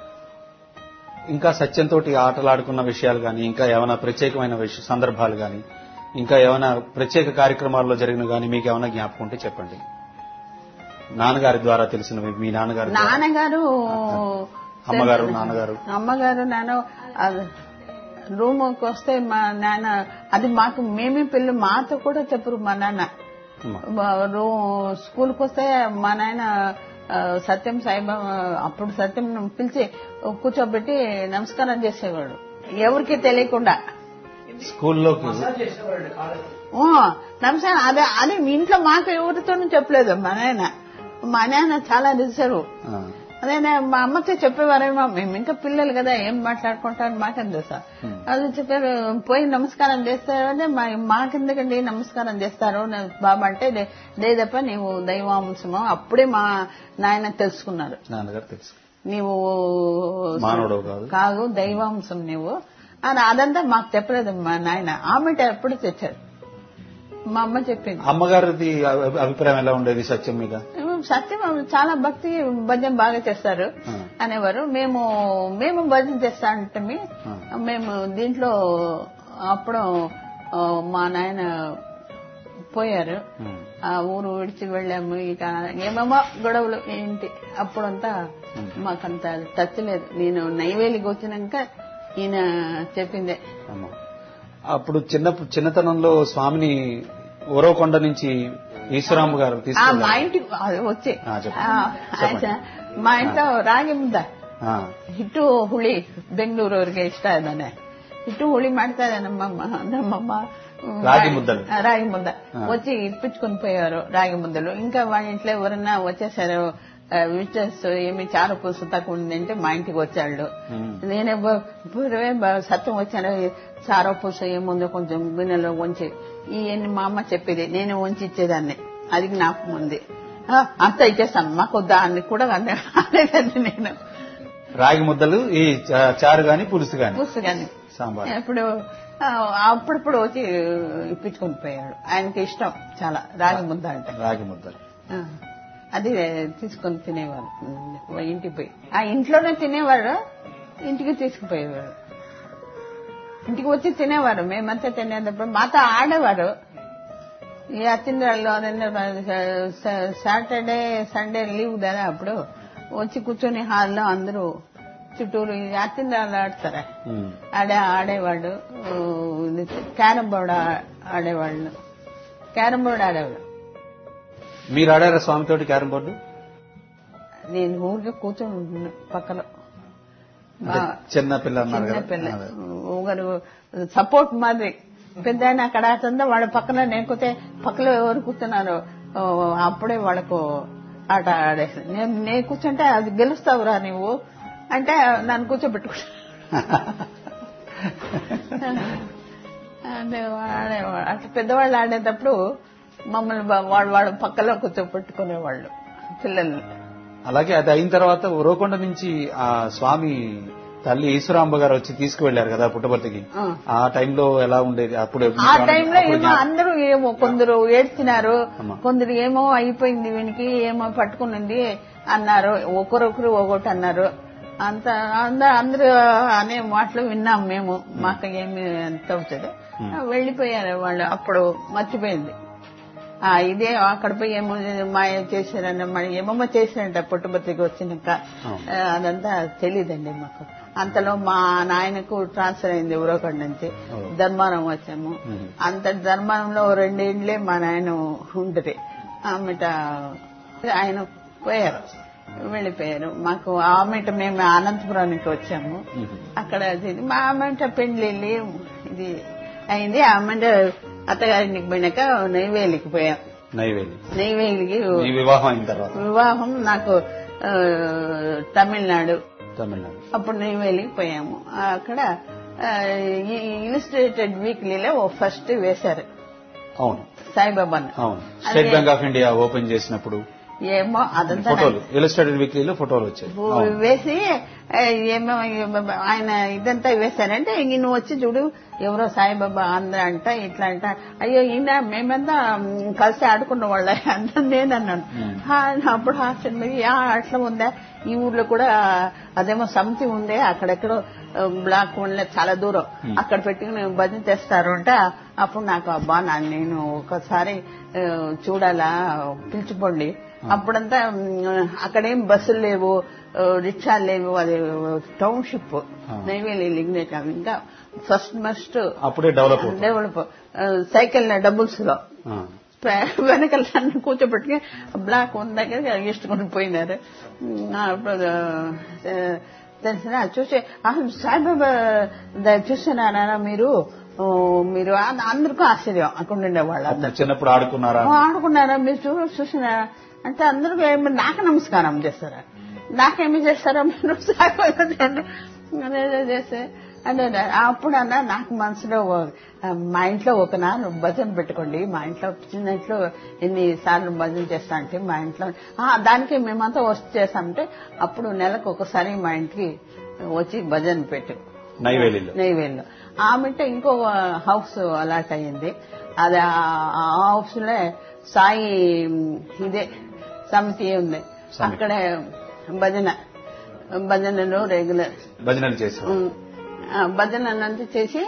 ఇంకా సత్యంతో ఆటలాడుకున్న విషయాలు గాని, ఇంకా ఏమైనా ప్రత్యేకమైన సందర్భాలు గాని, ఇంకా ఏమైనా ప్రత్యేక కార్యక్రమాల్లో జరిగిన గాని మీకు ఏమైనా జ్ఞాపకం ఉంటే చెప్పండి. నాన్నగారి ద్వారా తెలిసినవి, మీ నాన్నగారు, అమ్మగారు నాన్న రూమ్కి వస్తే మా నాన్న, అది మాకు మేమే పిల్లలు, మాతో కూడా చెప్పరు మా నాన్న. స్కూల్కి వస్తే మా నాయన సత్యం సాయిబాబా, అప్పుడు సత్యం పిలిచి కూర్చోబెట్టి నమస్కారం చేసేవాడు, ఎవరికి తెలియకుండా. స్కూల్లో నమస్కారం అది ఇంట్లో మాకు ఎవరితోనూ చెప్పలేదు. మా నాయన చాలా రిజర్వ్. అదే మా అమ్మతో చెప్పేవారేమో, మేము ఇంకా పిల్లలు కదా ఏం మాట్లాడుకుంటారు మాకేం తెలుసా. అది చెప్పారు, పోయి నమస్కారం చేస్తారు అంటే మాకెందుకండి నమస్కారం చేస్తారు బాబా అంటే, లేదప్ప నీవు దైవాంశము. అప్పుడే మా నాయన తెలుసుకున్నారు, నీవు కాదు దైవాంశం నీవు అని. అదంతా మాకు చెప్పలేదు మా నాయన. ఆమె ఎప్పుడు తెచ్చారు, మా అమ్మ చెప్పింది. అమ్మగారిది అభిప్రాయం ఎలా ఉండేది సత్యం మీద? సత్యం చాలా భక్తి, భజన బాగా చేస్తారు అనేవారు. మేము భజన చేస్తా అంటే మేము దీంట్లో అప్పుడు మా నాయన పోయారు, ఆ ఊరు విడిచి వెళ్ళాము. ఇక ఏమేమో గొడవలు ఏంటి, అప్పుడంతా మాకంత టచ్ లేదు. నేను నైవేలికి వచ్చినాక ఈయన చెప్పిందే. అప్పుడు చిన్నతనంలో స్వామిని ఓరవకొండ నుంచి ఈశ్వరాంబ గారు మా ఇంటికి వచ్చి, మా ఇంట్లో ರಾಗಿ ಮುದ್ದೆ ಹಿಟ್ಟು ಹುಳಿ ಬೆಂಗಳೂರವ್ರಿಗೆ ಇಷ್ಟ ಇದ್ದಾನೆ. ಹಿಟ್ಟು ಹುಳಿ ಮಾಡ್ತಾ ಇದೆ ನಮ್ಮಮ್ಮ. రాగి ముద్ద వచ్చి ఇప్పించుకొని పోయారు రాగి ముద్దలు. ఇంకా వాళ్ళ ఇంట్లో ఎవరన్నా వచ్చేసారు, విజిటర్స్ ఏమి చారు పులుసు తక్కువ ఉందంటే మా ఇంటికి వచ్చాడు. నేనే సత్యం వచ్చాను, చారో పులుసు ఏముందో కొంచెం గిన్నెలో ఉంచి ఇవన్నీ మా అమ్మ చెప్పేది, నేను ఉంచి ఇచ్చేదాన్ని. అది జ్ఞాపకం ఉంది. అంతా ఇచ్చేస్తాను, మాకు దాన్ని కూడా అనేదండి నేను. రాగి ముద్దలు, ఈ చారు గాని పులుసు గాని సాంబార్ ఇప్పుడు అప్పుడప్పుడు వచ్చి ఇప్పించుకొని పోయాడు. ఆయనకి ఇష్టం చాలా రాగి ముద్ద అంటే. రాగి ముద్దలు అది తీసుకొని తినేవారు ఇంటికి పోయి. ఆ ఇంట్లోనే తినేవారు, ఇంటికి తీసుకుపోయేవారు. ఇంటికి వచ్చి తినేవారు, మేమంతా తినేటప్పుడు మాతో ఆడేవారు. ఈ అత్తింద్రాల్లో సాటర్డే సండే లీవ్ కదా, అప్పుడు వచ్చి కూర్చొని హాల్లో అందరూ చుట్టూరు అత్తింద్రాలు ఆడతారా, ఆడేవాడు. క్యారం బోర్డు ఆడేవాళ్ళు, క్యారం బోర్డు ఆడేవాడు. మీరు ఆడారా స్వామితోటి క్యారం బోర్డు? నేను ఊరికే కూర్చొని ఉంటున్నా పక్కలో. చిన్నపిల్ల ఒకరు సపోర్ట్ మాదిరి. పెద్ద ఆయన అక్కడ ఆడుతుందా, వాళ్ళ పక్కన నేర్కొతే పక్కలో ఎవరు కూర్చున్నారు అప్పుడే వాళ్ళకు ఆట ఆడేసి, నేను కూర్చుంటే అది గెలుస్తావురా నువ్వు అంటే నన్ను కూర్చోబెట్టుకుంటా. అట్లా పెద్దవాళ్ళు ఆడేటప్పుడు మమ్మల్ని వాళ్ళు పక్కలో కూర్చోబెట్టుకునేవాళ్ళు పిల్లల్ని. అలాగే అది అయిన తర్వాత ఉరవకొండ నుంచి ఆ స్వామి తల్లి ఈశ్వరాంబ గారు వచ్చి తీసుకువెళ్లారు కదా పుట్టపర్తికి. ఆ టైంలో ఎలా ఉండేది అప్పుడు? ఆ టైంలో ఏమో అందరూ ఏమో కొందరు ఏడ్చినారు, కొందరు ఏమో అయిపోయింది వీనికి, ఏమో పట్టుకునింది అన్నారు, ఒకరొకరు ఒకటి అన్నారు. అందరూ అనే మాటలు విన్నాం మేము. మాకు ఏమి ఎంత అవుతుంది, వెళ్లిపోయారు వాళ్ళు. అప్పుడు మర్చిపోయింది. ఇదే అక్కడ పోయి ఏమో మాయ చేశారన్న, ఏమో చేశారంట పుట్టపర్తికి వచ్చినాక. అదంతా తెలీదండి మాకు. అంతలో మా నాయనకు ట్రాన్స్ఫర్ అయింది ఉరవకొండ నుంచి, ధర్మారం వచ్చాము. అంత ధర్మారంలో 2 ఇండ్లే మా నాయన ఉంటుంది. ఆమెట ఆయన పోయారు, వెళ్లిపోయారు. మాకు ఆమెట మేము అనంతపురానికి వచ్చాము. అక్కడ మా ఆమెట పెండ్లి ఇది అయింది. ఆమెట అత్తగారికి పోయినాక నెయ్వేలికి పోయాం. నెయ్వేలికి వివాహం నాకు తమిళనాడు. అప్పుడు నెయ్వేలికి పోయాము. అక్కడ ఇలిస్ట్రేటెడ్ వీక్లీలో ఫస్ట్ వేశారు. అవును, సాయిబాబాను. State Bank of India open చేసినప్పుడు ఏమో అదంతా ఇలిస్ట్రేటెడ్ వీక్లీలో ఫోటోలు వచ్చాయి. వేసి ఏమో ఆయన ఇదంతా వేశారంటే, నువ్వు వచ్చి చూడు ఎవరో సాయిబాబా అందరూ అంట ఇట్లా అంట. అయ్యో ఈయన మేమంతా కలిసి ఆడుకున్న వాళ్ళ అంత నేనన్నాను. అప్పుడు ఆశ్చర్య, అట్లా ఉందా, ఈ ఊర్లో కూడా అదేమో సమితి ఉందే, అక్కడెక్కడో బ్లాక్ ఉండలే చాలా దూరం, అక్కడ పెట్టుకుని భజన చేస్తారు అంట. అప్పుడు నాకు అబ్బా నేను ఒకసారి చూడాలా, పిలిచిపోండి. అప్పుడంతా అక్కడేం బస్సులు లేవు, రిక్షాలు లేవు, అది టౌన్షిప్ నెయ్వేలి లిగ్నేట్. ఇంకా ఫస్ట్ మస్ట్ అప్పుడే డెవలప్ సైకిల్ డబుల్స్ లో వెనకాల కూర్చోబెట్టుకుని బ్లాక్ ఉన్న దగ్గర ఇష్టకొని పోయినారు. తెలిసిన చూసి సాయిబాబా చూస్తున్నారా మీరు అందరికీ ఆశ్చర్యం. అక్కడ ఉండేవాళ్ళు చిన్నప్పుడు ఆడుకున్నారా మీరు చూసినారా అంటే అందరూ నాకు నమస్కారం చేస్తారా, నాకేమి చేస్తారా మీరు సాయిబాబా చేస్తే అంటే అప్పుడు అన్నా నాకు మనసులో మా ఇంట్లో భజన పెట్టుకోండి, మా ఇంట్లో చిన్న ఇంట్లో ఎన్నిసార్లు భజన చేస్తా అంటే మా ఇంట్లో దానికి మేమంతా వచ్చి చేస్తామంటే అప్పుడు నెలకు ఒకసారి మా ఇంటికి వచ్చి భజన పెట్టు నెయ్వేలిలో. ఆమె ఇంకో హౌస్ అలాట్ అయ్యింది. అది ఆ హౌస్ లో సాయి ఇదే సమితి ఉంది, అక్కడే భజనలు రెగ్యులర్ భజనలు చేసి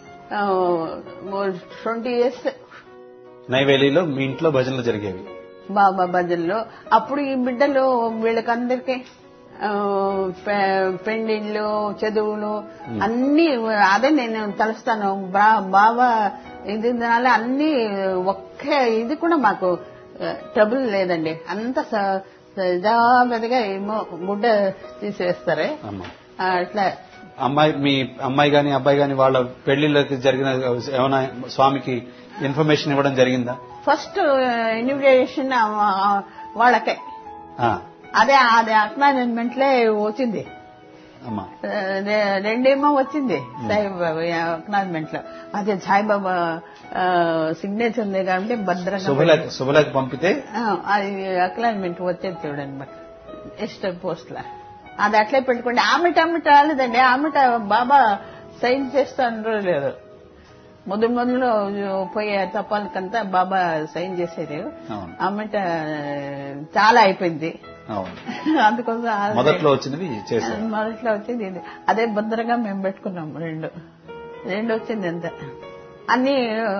20 years నైవేలిలో మీ ఇంట్లో భజనలు జరిగేవి. బాబా భజనలు. అప్పుడు ఈ బిడ్డలు వీళ్ళకందరికీ పెండిళ్ళు చదువులు అన్ని అదే నేను తలుస్తాను. బాబా ఇది అన్ని ఒకే ఇది కూడా మాకు ట్రబుల్ లేదండి. అంత పెద్దగా ఏమో గుడ్డ తీసేస్తారే అట్లా. మీ అమ్మాయి గాని అబ్బాయి గాని వాళ్ళ పెళ్లిళ్ళకి జరిగిన ఏమైనా స్వామికి ఇన్ఫర్మేషన్ ఇవ్వడం జరిగిందా? ఫస్ట్ ఇన్విటేషన్ వాళ్ళకే అదే అక్నాలెడ్జ్మెంట్ లే వచ్చింది. అమ్మా. రెండేమో వచ్చింది సాయిబాబా అక్నాలజ్మెంట్ లో. అదే సాయిబాబా సిగ్నేచర్ ఉంది కాబట్టి భద్రంగా శుభలేఖ పంపితే అది అక్నాలజ్మెంట్ వచ్చేది చూడండి మరి ఎస్టర్ పోస్ట్ లా. అది అట్లే పెట్టుకోండి. ఆమెట రాలేదండి. ఆమెట బాబా సైన్ చేస్తాను లేదు. మొదలు పోయే తపాలకంతా బాబా సైన్ చేసేది. ఆమెట చాలా అయిపోయింది. అందుకోసం మొదట్లో వచ్చినది ఇది. అదే భద్రంగా మేము పెట్టుకున్నాం. రెండు వచ్చింది అంత. అన్ని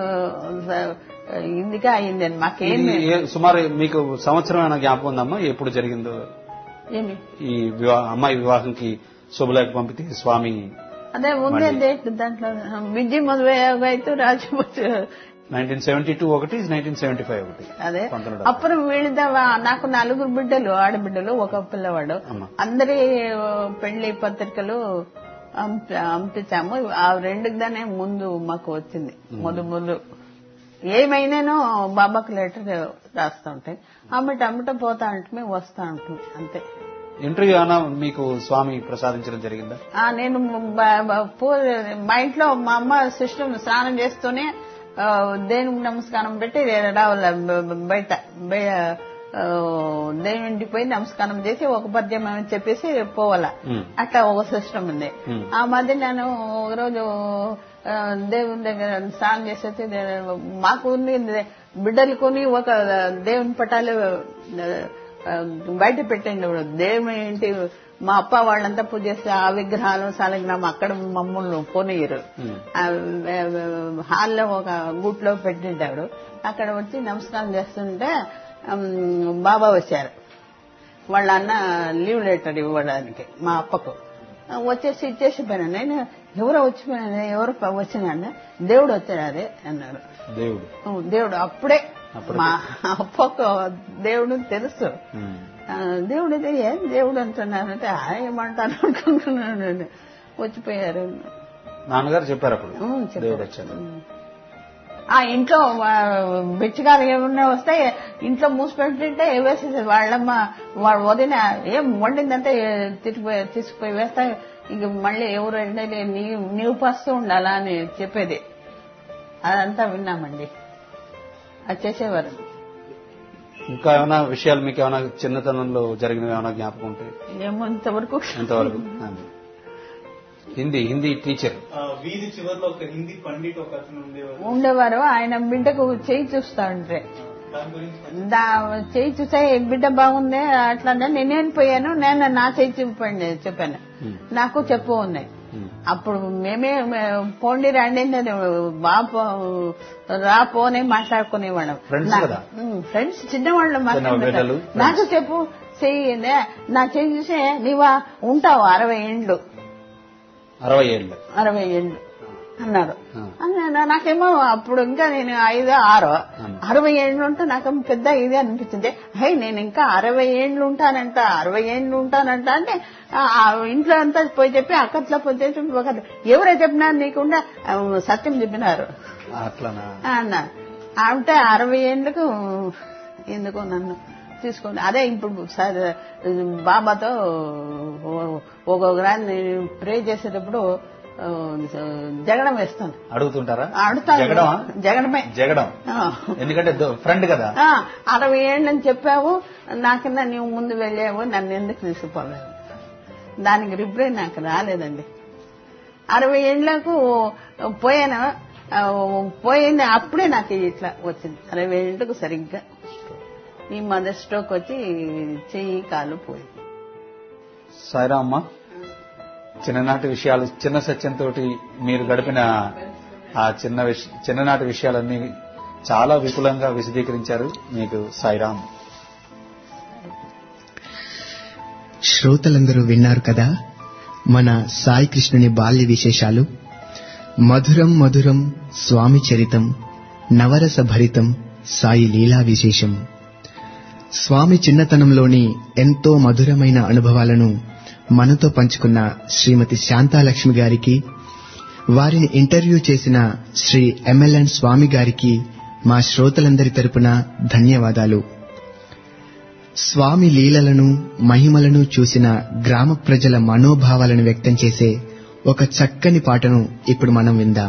ఇందుకే అయిందండి. మాకేమి సుమారు మీకు సంవత్సరం జ్ఞాపకం ఉందమ్మా ఎప్పుడు జరిగిందో? ఏమి ఈ అమ్మాయి వివాహంకి శుభలేఖ పంపితే స్వామి అదే ఉందండి దాంట్లో. విద్య మొదలైతే రాజపూజ 1972 ఒకటి, 1975 ఒకటి. అదే అప్పుడు వీళ్ళ నాకు 4 బిడ్డలు, ఆడబిడ్డలు, ఒక పిల్లవాడు. అందరి పెళ్లి పత్రికలు పంపించాము. ఆ 2కి దానే ముందు మాకు వచ్చింది. మొదలు ఏమైనానో బాబాకు లెటర్ రాస్తా ఉంటాయి. అమ్మట పోతా ఉంటుంది, వస్తా ఉంటుంది అంతే. ఇంటర్వ్యూ అన్నా మీకు స్వామి ప్రసాదించడం జరిగిందా? నేను మా ఇంట్లో మా అమ్మ సిస్టమ్ స్నానం చేస్తూనే దేవునికి నమస్కారం పెట్టి రావాల. బయట దేవునికి పోయి నమస్కారం చేసి ఒక పద్యం అని చెప్పేసి పోవాల. అట్లా ఒక సిస్టమ్ ఉంది. ఆ మధ్య నేను ఒకరోజు దేవుని దగ్గర స్నానం చేసేసి మాకు బిడ్డలకుని ఒక దేవుని పటాలు బయట పెట్టండి. దేవుని ఏంటి మా అప్ప వాళ్ళంతా పూజ చేస్తే ఆ విగ్రహాలు సాలగ్రామం అక్కడ మమ్మల్ని పోనీయరు. హాల్లో ఒక గూట్లో పెట్టింటాడు. అక్కడ వచ్చి నమస్కారం చేస్తుంటే బాబా వచ్చారు. వాళ్ళ అన్న లీవ్ లెటర్ ఇవ్వడానికి మా అప్పకు వచ్చేసి ఇచ్చేసి పోయినా. నేను ఎవరో వచ్చిపోయినా, ఎవరు వచ్చినా దేవుడు వచ్చాడు అదే అన్నారు. దేవుడు అప్పుడే మా అప్పకు దేవుడు తెలుసు. దేవుడు ఏం దేవుడు అంటున్నానంటే ఏమంటాను అనుకుంటున్నాను. వచ్చిపోయారు. నాన్నగారు చెప్పారు అప్పుడు దేవుడు వచ్చాడు. ఆ ఇంట్లో బిచ్చగారు ఏమన్నా వస్తే ఇంట్లో మూసిపెట్టింటే వేసేది. వాళ్ళమ్మ వాడు వదిన ఏం వండిందంటే తీసుకుపోయి వేస్తా. ఇంక మళ్ళీ ఎవరు వెళ్ళి నీవు పస్తూ ఉండాలా అని చెప్పేది. అదంతా విన్నామండి. అది చేసేవారు. ఇంకా ఏమైనా విషయాలు మీకు ఏమైనా చిన్నతనంలో జరిగినవి ఏమైనా జ్ఞాపకం ఉంటాయి? ఏమో ఇంతవరకు హిందీ టీచర్ వీధి చివరిలో ఒక హిందీ పండిట్ ఒక అతను ఉండేవారు. ఆయన బిడ్డకు చేయి చూస్తా ఉంటే చేయి చూసా బిడ్డ బాగుంది అట్లా నేనేం పోయాను. నేను నా చేయి చూపండి చెప్పాను. నాకు చెప్పు ఉన్నాయి. అప్పుడు మేమే పోండి రండి బాబు రాపోనే మాట్లాడుకునేవాళ్ళం. ఫ్రెండ్స్ చిన్నవాళ్ళు మాట్లాడుతున్నారు. నాకు చెప్పు చెయ్యి నా చెయ్యి చూసే నీవా ఉంటావు 60 ఏండ్లు 60 ఏండ్లు అన్నాడు. నాకేమో అప్పుడు ఇంకా నేను 5, 6 60 ఏండ్లు ఉంటే నాకేమో పెద్ద ఇది అనిపించింది. హై నేను ఇంకా 60 ఏండ్లు ఉంటానంట 60 ఏండ్లు ఉంటానంట అంటే ఇంట్లో అంతా పోయి చెప్పి అక్కట్లో పోయి చెప్పి ఎవరో చెప్పినారు నీకుండా సత్యం చెప్పినారు అన్నారు. అంటే 60 ఏండ్లకు ఎందుకో నన్ను తీసుకోండి. అదే ఇప్పుడు బాబాతో ఒక్కొక్క ప్రే చేసేటప్పుడు జగడం వేస్తాను. అడుగుతుంటారా? అడుగుతాను. జగడం ఎందుకంటే ఫ్రెండ్ కదా. 60 ఏళ్ళని చెప్పావు నాకన్నా నీవు ముందు వెళ్ళావు నన్ను ఎందుకు తీసుకుపోలేదు. దానికి రిప్లై నాకు రాలేదండి. 60 ఏళ్లకు పోయింది. అప్పుడే నాకు ఇట్లా వచ్చింది. 60 ఏళ్ళకు సరిగ్గా ఈ మదర్ స్ట్రోక్ వచ్చి చెయ్యి కాలు పోయింది. సాయిరామ్మ, చిన్ననాటి విషయాలు చిన్న సత్యంతో మీరు గడిపిన ఆ చిన్ననాటి విషయాలన్నీ చాలా విపులంగా విశదీకరించారు. మీకు సాయిరామ్. శ్రోతలందరూ విన్నారు కదా మన సాయి కృష్ణుని బాల్య విశేషాలు. మధురం మధురం స్వామి చరితం, నవరస భరితం సాయి లీలా విశేషం. స్వామి చిన్నతనంలోని ఎంతో మధురమైన అనుభవాలను మనతో పంచుకున్న శ్రీమతి శాంతాలక్ష్మి గారికి, వారిని ఇంటర్వ్యూ చేసిన శ్రీ MLN స్వామి గారికి మా శ్రోతలందరి తరపున ధన్యవాదాలు. స్వామి లీలలను మహిమలను చూసిన గ్రామ ప్రజల మనోభావాలను వ్యక్తం చేసే ఒక చక్కని పాటను ఇప్పుడు మనం విందాం.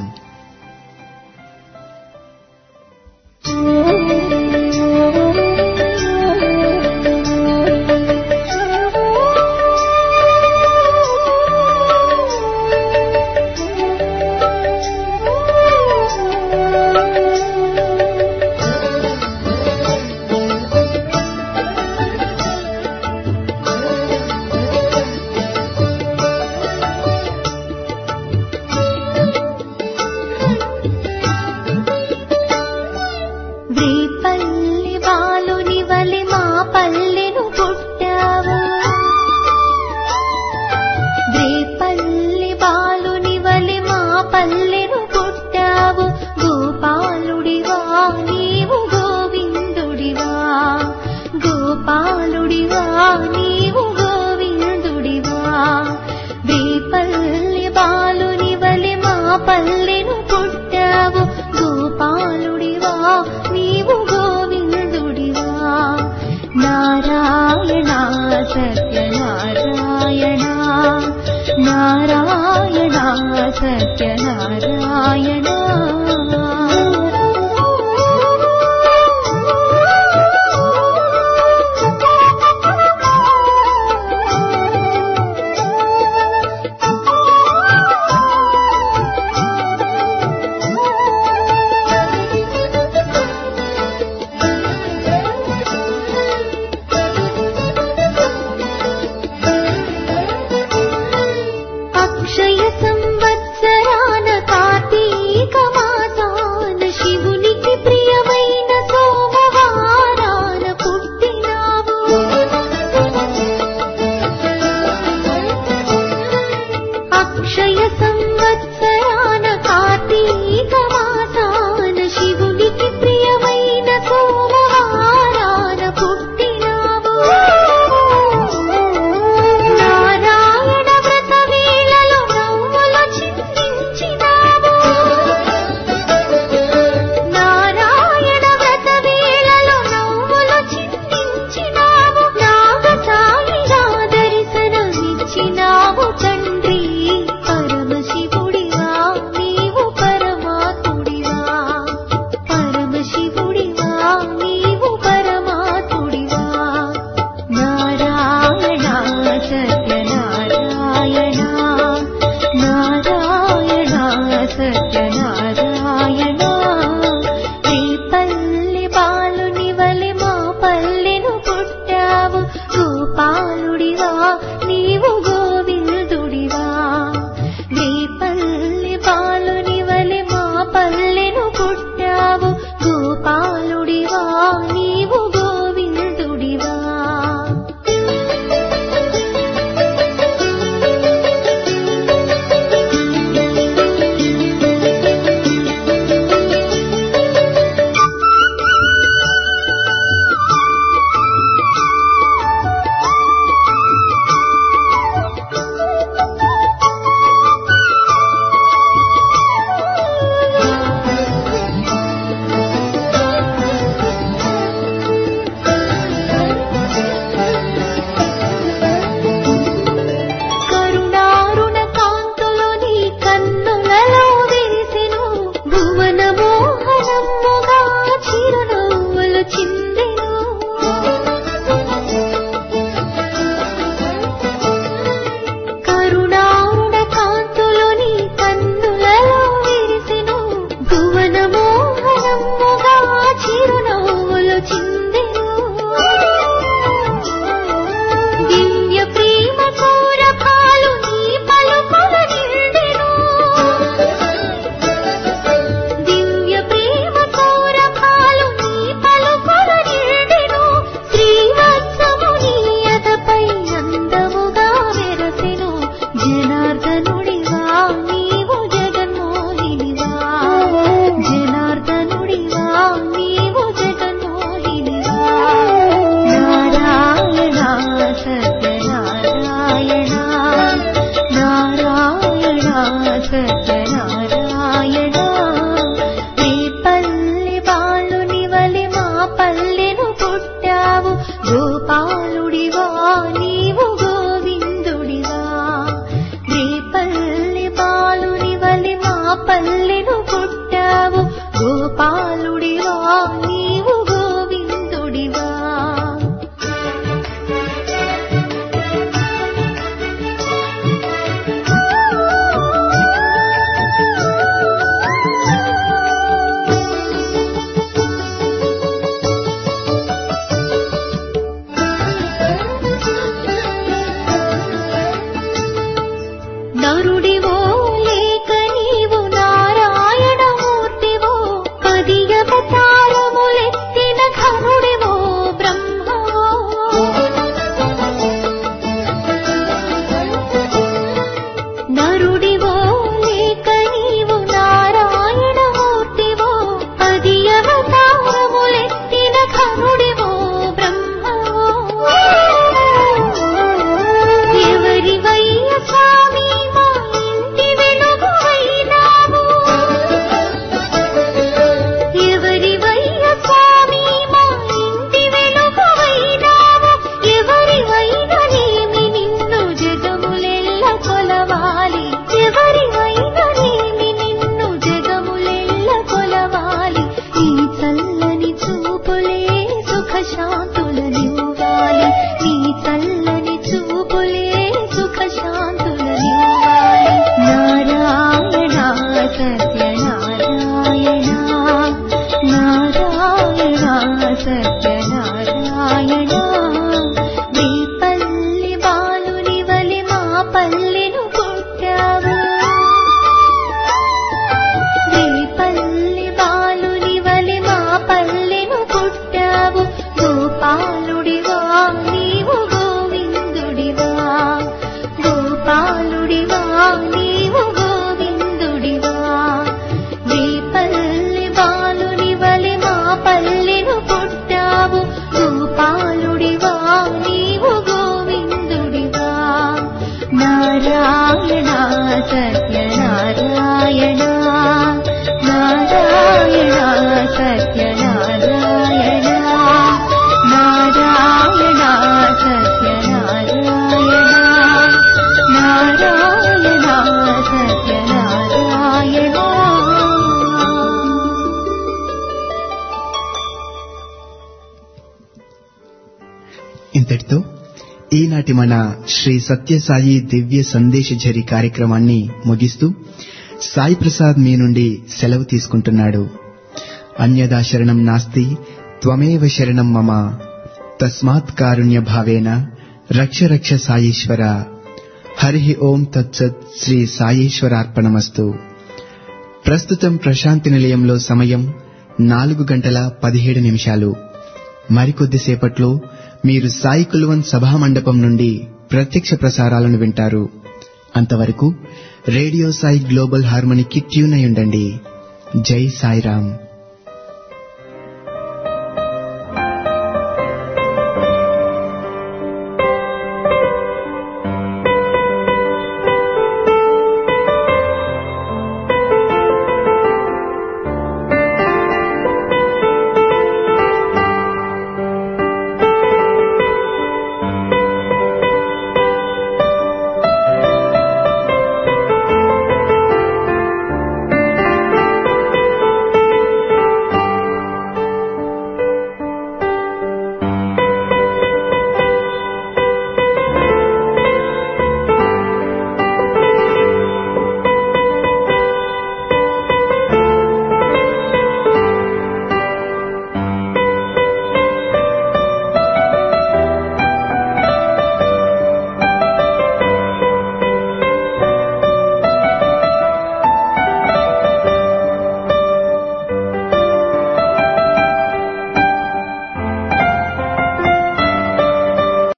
అక్షయ సంవత్సరాన కార్తీక మాసా శాంతులనివ్వాలి నీ చల్లని చూపులే సుఖ శాంతులనివ్వాలి నారాయణ సత్యనారాయణ నారాయణ సత్యనారాయణ నీ పల్లి బాలుని వలి మా పల్లెను పుట్టావు నీ పల్లి బాలుని వలి మా పల్లెను పుట్టావు గోపాలుడివా నీవు గోవిందుడివా గోపాలుడివా నీవు గోవిందుడివా నీ పల్లి బాలుని వలి మా పల్లెను పుట్టావు గోపాలుడివా నీవు గోవిందుడివా నారాయణ సత్యనారాయణ నారాయణ సత్యనారాయణ నారాయణ సత్యనారాయణ నారాయణ సత్యనారాయణ ఇంతటితో ఈనాటి మన శ్రీ సత్యసాయి దివ్య సందేశఝరి కార్యక్రమాన్ని ముగిస్తూ సాయి ప్రసాద్ మీ నుండి సెలవు తీసుకుంటున్నాడు. అన్యదా శరణం నాస్తి త్వమేవ శరణం మమ తస్మాత్ కారుణ్య భావేన రక్ష రక్ష సాయీశ్వర. హరి ఓం తత్సత్. శ్రీ సాయీశ్వరార్పణమస్తు. ప్రస్తుతం ప్రశాంతి నిలయంలో సమయం 4:17 మరికొద్దిసేపట్లో మీరు సాయి కుల్వన్ సభామండపం నుండి ప్రత్యక్ష ప్రసారాలను వింటారు. అంతవరకు రేడియో సాయి గ్లోబల్ హార్మోనికి ట్యూన్ అయి ఉండండి. జై సాయిరాం.